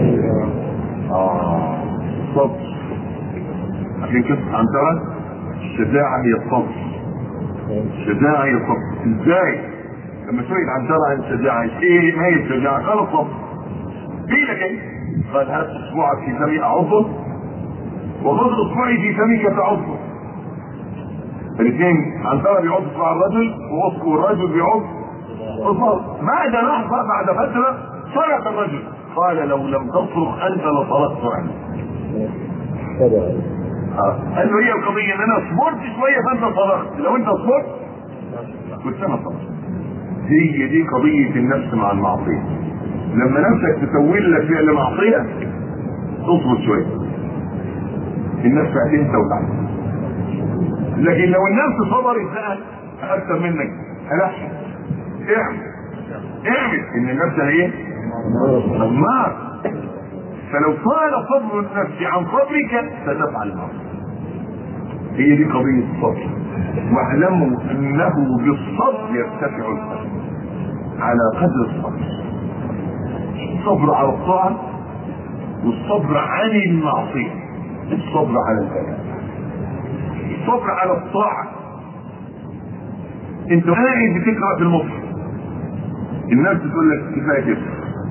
اه الصبر. عشان كده عنترة الشجاعه هي الصبر. الشجاعه هي الصبر. ازاي؟ لما سئل عنترة عن الشجاعه، ايه ما هي الشجاعه؟ قال الصبر. قيل كيف؟ قال هات اصبعك في فمي اعضه وخذ اصبعي في فمك تعضه. الاثنين عنترة بيعض اصبع الرجل والرجل بيعض اصبعه. بعد لحظه بعد فتره صرخ الرجل قال لو لم تصرخ انت لصرخت عنك. قال له هي القضيه ان انا صبرت شويه فانت صرخت، لو انت صبرت كنت انا صرخت. هي دي قضيه النفس مع المعصيه. لما نفسك تسوي لك فعل معصيه تصبر شويه، النفس هتنسى وتعمل. لكن لو النفس صبرت بقى اكثر منك هلحش اعمل اعمل ان النفس هي امار. فلو طال صبر النفس عن صبرك ستفعل معصيه. هي دي قضيه الصبر. واعلموا انه بالصبر يرتفع القدر على قدر الصبر. الصبر على الطاعه والصبر عن المعصيه، الصبر على البلاء، الصبر على الطاعه. انت قاعد بتقرا في المصحف، الناس بتقول لك كفايه كده،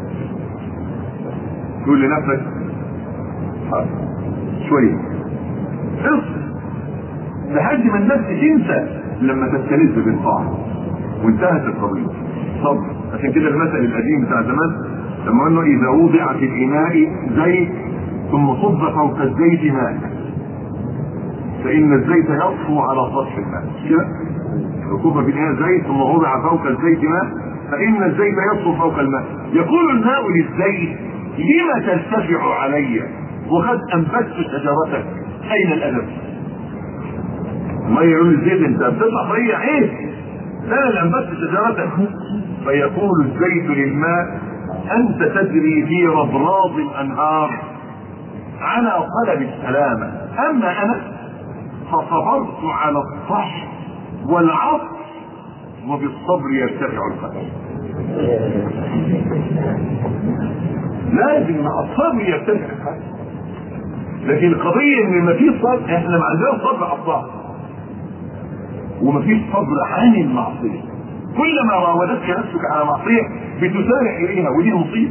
تقول لنفسك شويه اصبر لحد ما النفس تنسى لما تستلذ بالطاعه وانتهت القضيه. صبر. عشان كده المثل القديم بتاع زمان لما قالوا اذا وضع في الاناء زيت ثم صب فوق الزيت ماء فان الزيت يطفو على سطح الماء. كده ركوب في الاناء زيت ثم وضع فوق الزيت ماء فان الزيت يطفو فوق الماء. يقول الماء للزيت لما ترتفع علي وقد انبت شجرتك، اين الادب؟ ما يقول الزيت انت بتطلع فيا عيب، انا اللي انبت شجرتك. فيقول الزيت للماء انت تجري في ربراض الانهار على طلب السلامه، اما انا فصبرت على الصح والعطف وبالصبر يرتفع القدر. لازم مع الصبر يرتفع القدر. لكن القضيه ان ما فيش صبر، احنا ما عندناش صبر على الطاعه وما فيش صبر عن المعصيه. كلما راودتك نفسك على معصيه بتسارع اليها، ودي مصيبه.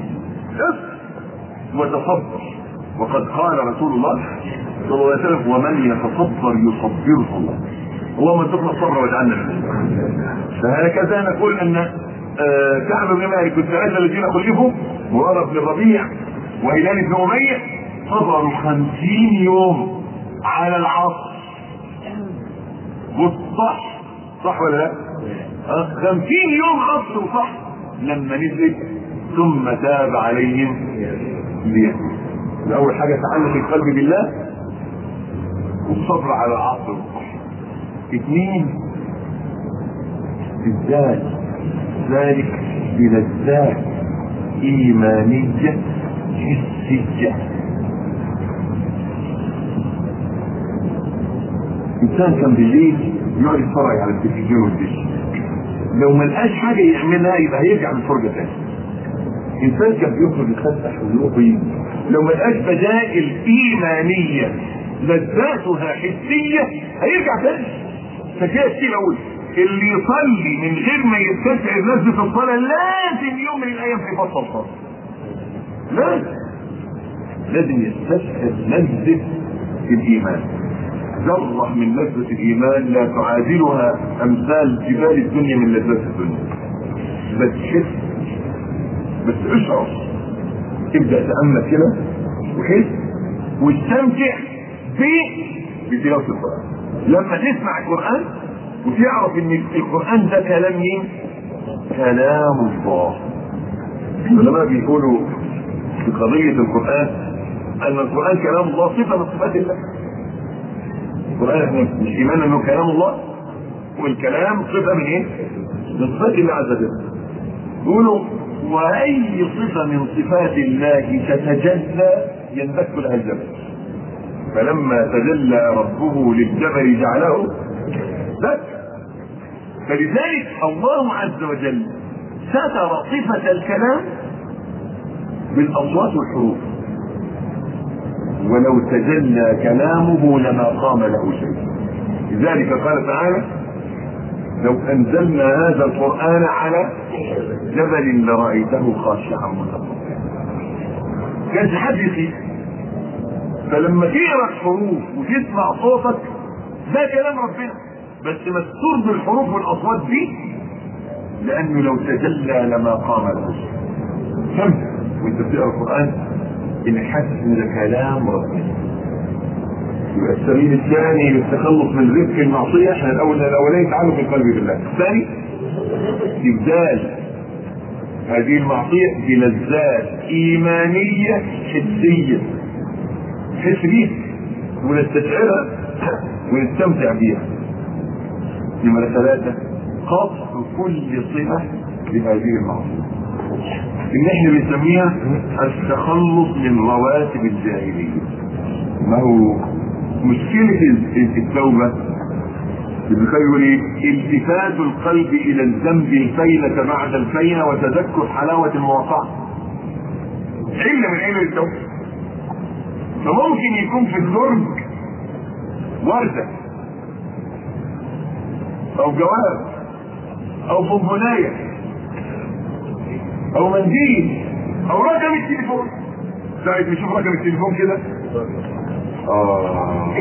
وتصبر. وقد قال رسول الله صلى الله عليه وسلم ومن يتصبر يصبره الله. اللهم ارزقنا الصبر واجعلنا منه. فهكذا نقول ان آه كعب بن مالك والثلاثه الذين خلفوا مرارة بن الربيع وهلال بن اميه صبروا خمسين يوم على العصر والصح. صح ولا لا؟ أه؟ خمسين يوم عصر وصح. لما نزلت ثم تاب عليهم ليهدوا. اول حاجه تعلق القلب بالله والصبر على العصر والصح. اثنين الذات، ذلك بلذات ايمانيه حسيه. انسان كان بالليل يقعد يتفرج على التلفزيون والدش، لو ما لقاش حاجه يعملها يبقى هيرجع من الفرجه تاني. انسان كان بيخرج يتفسح ويروح ويجي، لو ما لقاش بدائل ايمانيه لذاتها حسيه هيرجع تاني. فكده كتير اقول اللي يصلي من غير ما يستشعر لذة الصلاه لازم يوم من الايام هيبطل صلاه. لازم لازم يستشعر لذة الايمان. ذرة من لذة الإيمان لا تعادلها أمثال جبال الدنيا من لذات الدنيا. بس حس، بس اشعر، ابدأ تأمل كده وحس واستمتع بتلاوة القرآن. لما تسمع القرآن وتعرف إن القرآن ده كلام مين؟ كلام الله. العلماء بيقولوا في قضية القرآن أن القرآن كلام الله صفة من صفات الله. القرآن مش إيمان أنه كلام الله، والكلام صفة من إيه؟ من صفات الله عز وجل. يقولوا وأي صفة من صفات الله تتجلى ينبت لها الجبل، فلما تجلى ربه للجبل جعله دكا. فلذلك الله عز وجل ستر صفة الكلام بالأصوات والحروف. ولو تجلى كلامه لما قام له شيء. لذلك قال تعالى لو أنزلنا هذا القرآن على جبل لرأيته خاشعا متصدعا. كانش حد يخيف. فلما تقرا الحروف وتسمع صوتك ده كلام ربنا، بس مستور بالحروف والاصوات دي، لانه لو تجلى لما قام له شيء. فهمت وانت بتقرا القران ان حاسس ان ده كلام ربنا. يبقى السبيل الثاني للتخلص من رزق المعصيه، احنا الاول الاولاني تعلق القلب بالله، الثاني استبدال هذه المعصيه بلذات ايمانيه حسيه نحس بيها ونستشعرها ونستمتع بيها. نمرة ثلاثة قطع كل صلة بهذه المعصية اللي احنا بنسميها التخلص من رواتب الجاهلية. ما هو مشكلة التوبة يقول ايه؟ التفات القلب الى الذنب الفينة بعد الفينة وتذكر حلاوة المواقعة. علة من علم التوبة. فممكن يكون في الدرج وردة او جواب او بونبوناية او منديل او رقم التليفون. ساعة نشوف رقم التليفون كده اه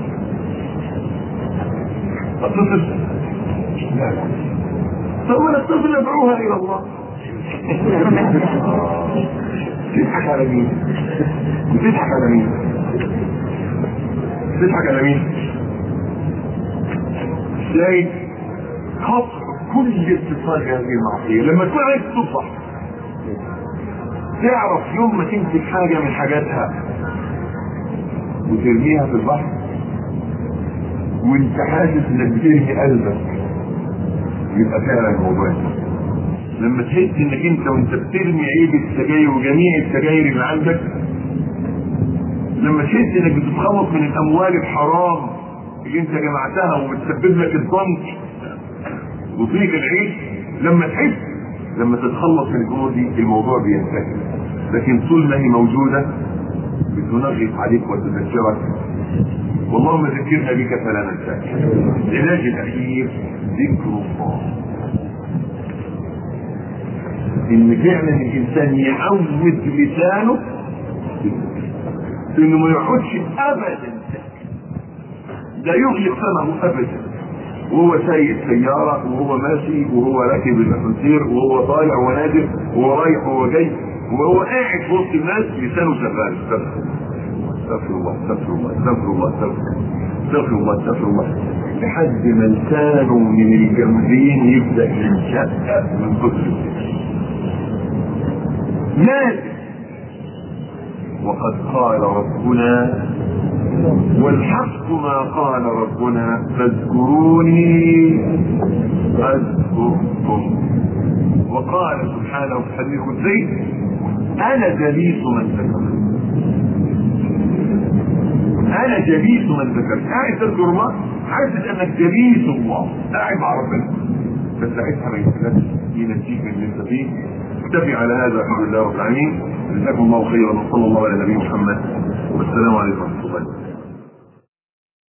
اتصل لا لا طب ما نتصل ادعوها الى الله. تضحك على مين؟ بتضحك على مين؟ بتضحك على مين؟ تلاقي قطع كل اتصال بهذه المعصية. لما تكون عايز تصبح تعرف يوم ما تمسك حاجة من حاجاتها وترميها في البحر وانت حاسس انك بترمي قلبك، يبقى فعلا الموضوع. لما تحس انك انت وانت بترمي عيب السجاير وجميع السجاير اللي عندك، لما تحس انك بتتخلص من الاموال الحرام اللي انت جمعتها وبتسبب لك الضنك وضيق العيش، لما تحس لما تتخلص من الامور دي الموضوع بينتهي. لكن طول ما هي موجوده بتنغص عليك وتذكرك، واللهم ذكرنا بك فلا ننساك. العلاج الاخير ذكر الله. ان فعلا الانسان يعود لسانه انه ما يقعدش ابدا، لا يغلق فمه ابدا وهو سايق سياره وهو ماشي وهو راكب الاسانسير وهو طالع ونازل وهو رايح وهو جاي وهو قاعد في وسط الناس لسانه شغال. استغفر الله استغفر الله استغفر الله استغفر الله استغفر الله لحد ما لسانه من الجنبين يبدا ينشق من كتر نازل. وقد قال ربنا والحق ما قال ربنا فاذكروني اذكركم. وقال سبحانه في حديث قدسي انا جليس من ذكرني، انا جليس من ذكرني. قاعد تذكر الله حاسس انك جليس الله قاعد مع ربنا، بس ساعتها ما ينساش ينجيك من اللي انت فيه. اكتفي على هذا الحمد لله رب العالمين. جزاكم الله خيرا وصلى الله على نبينا محمد والسلام عليكم ورحمه الله.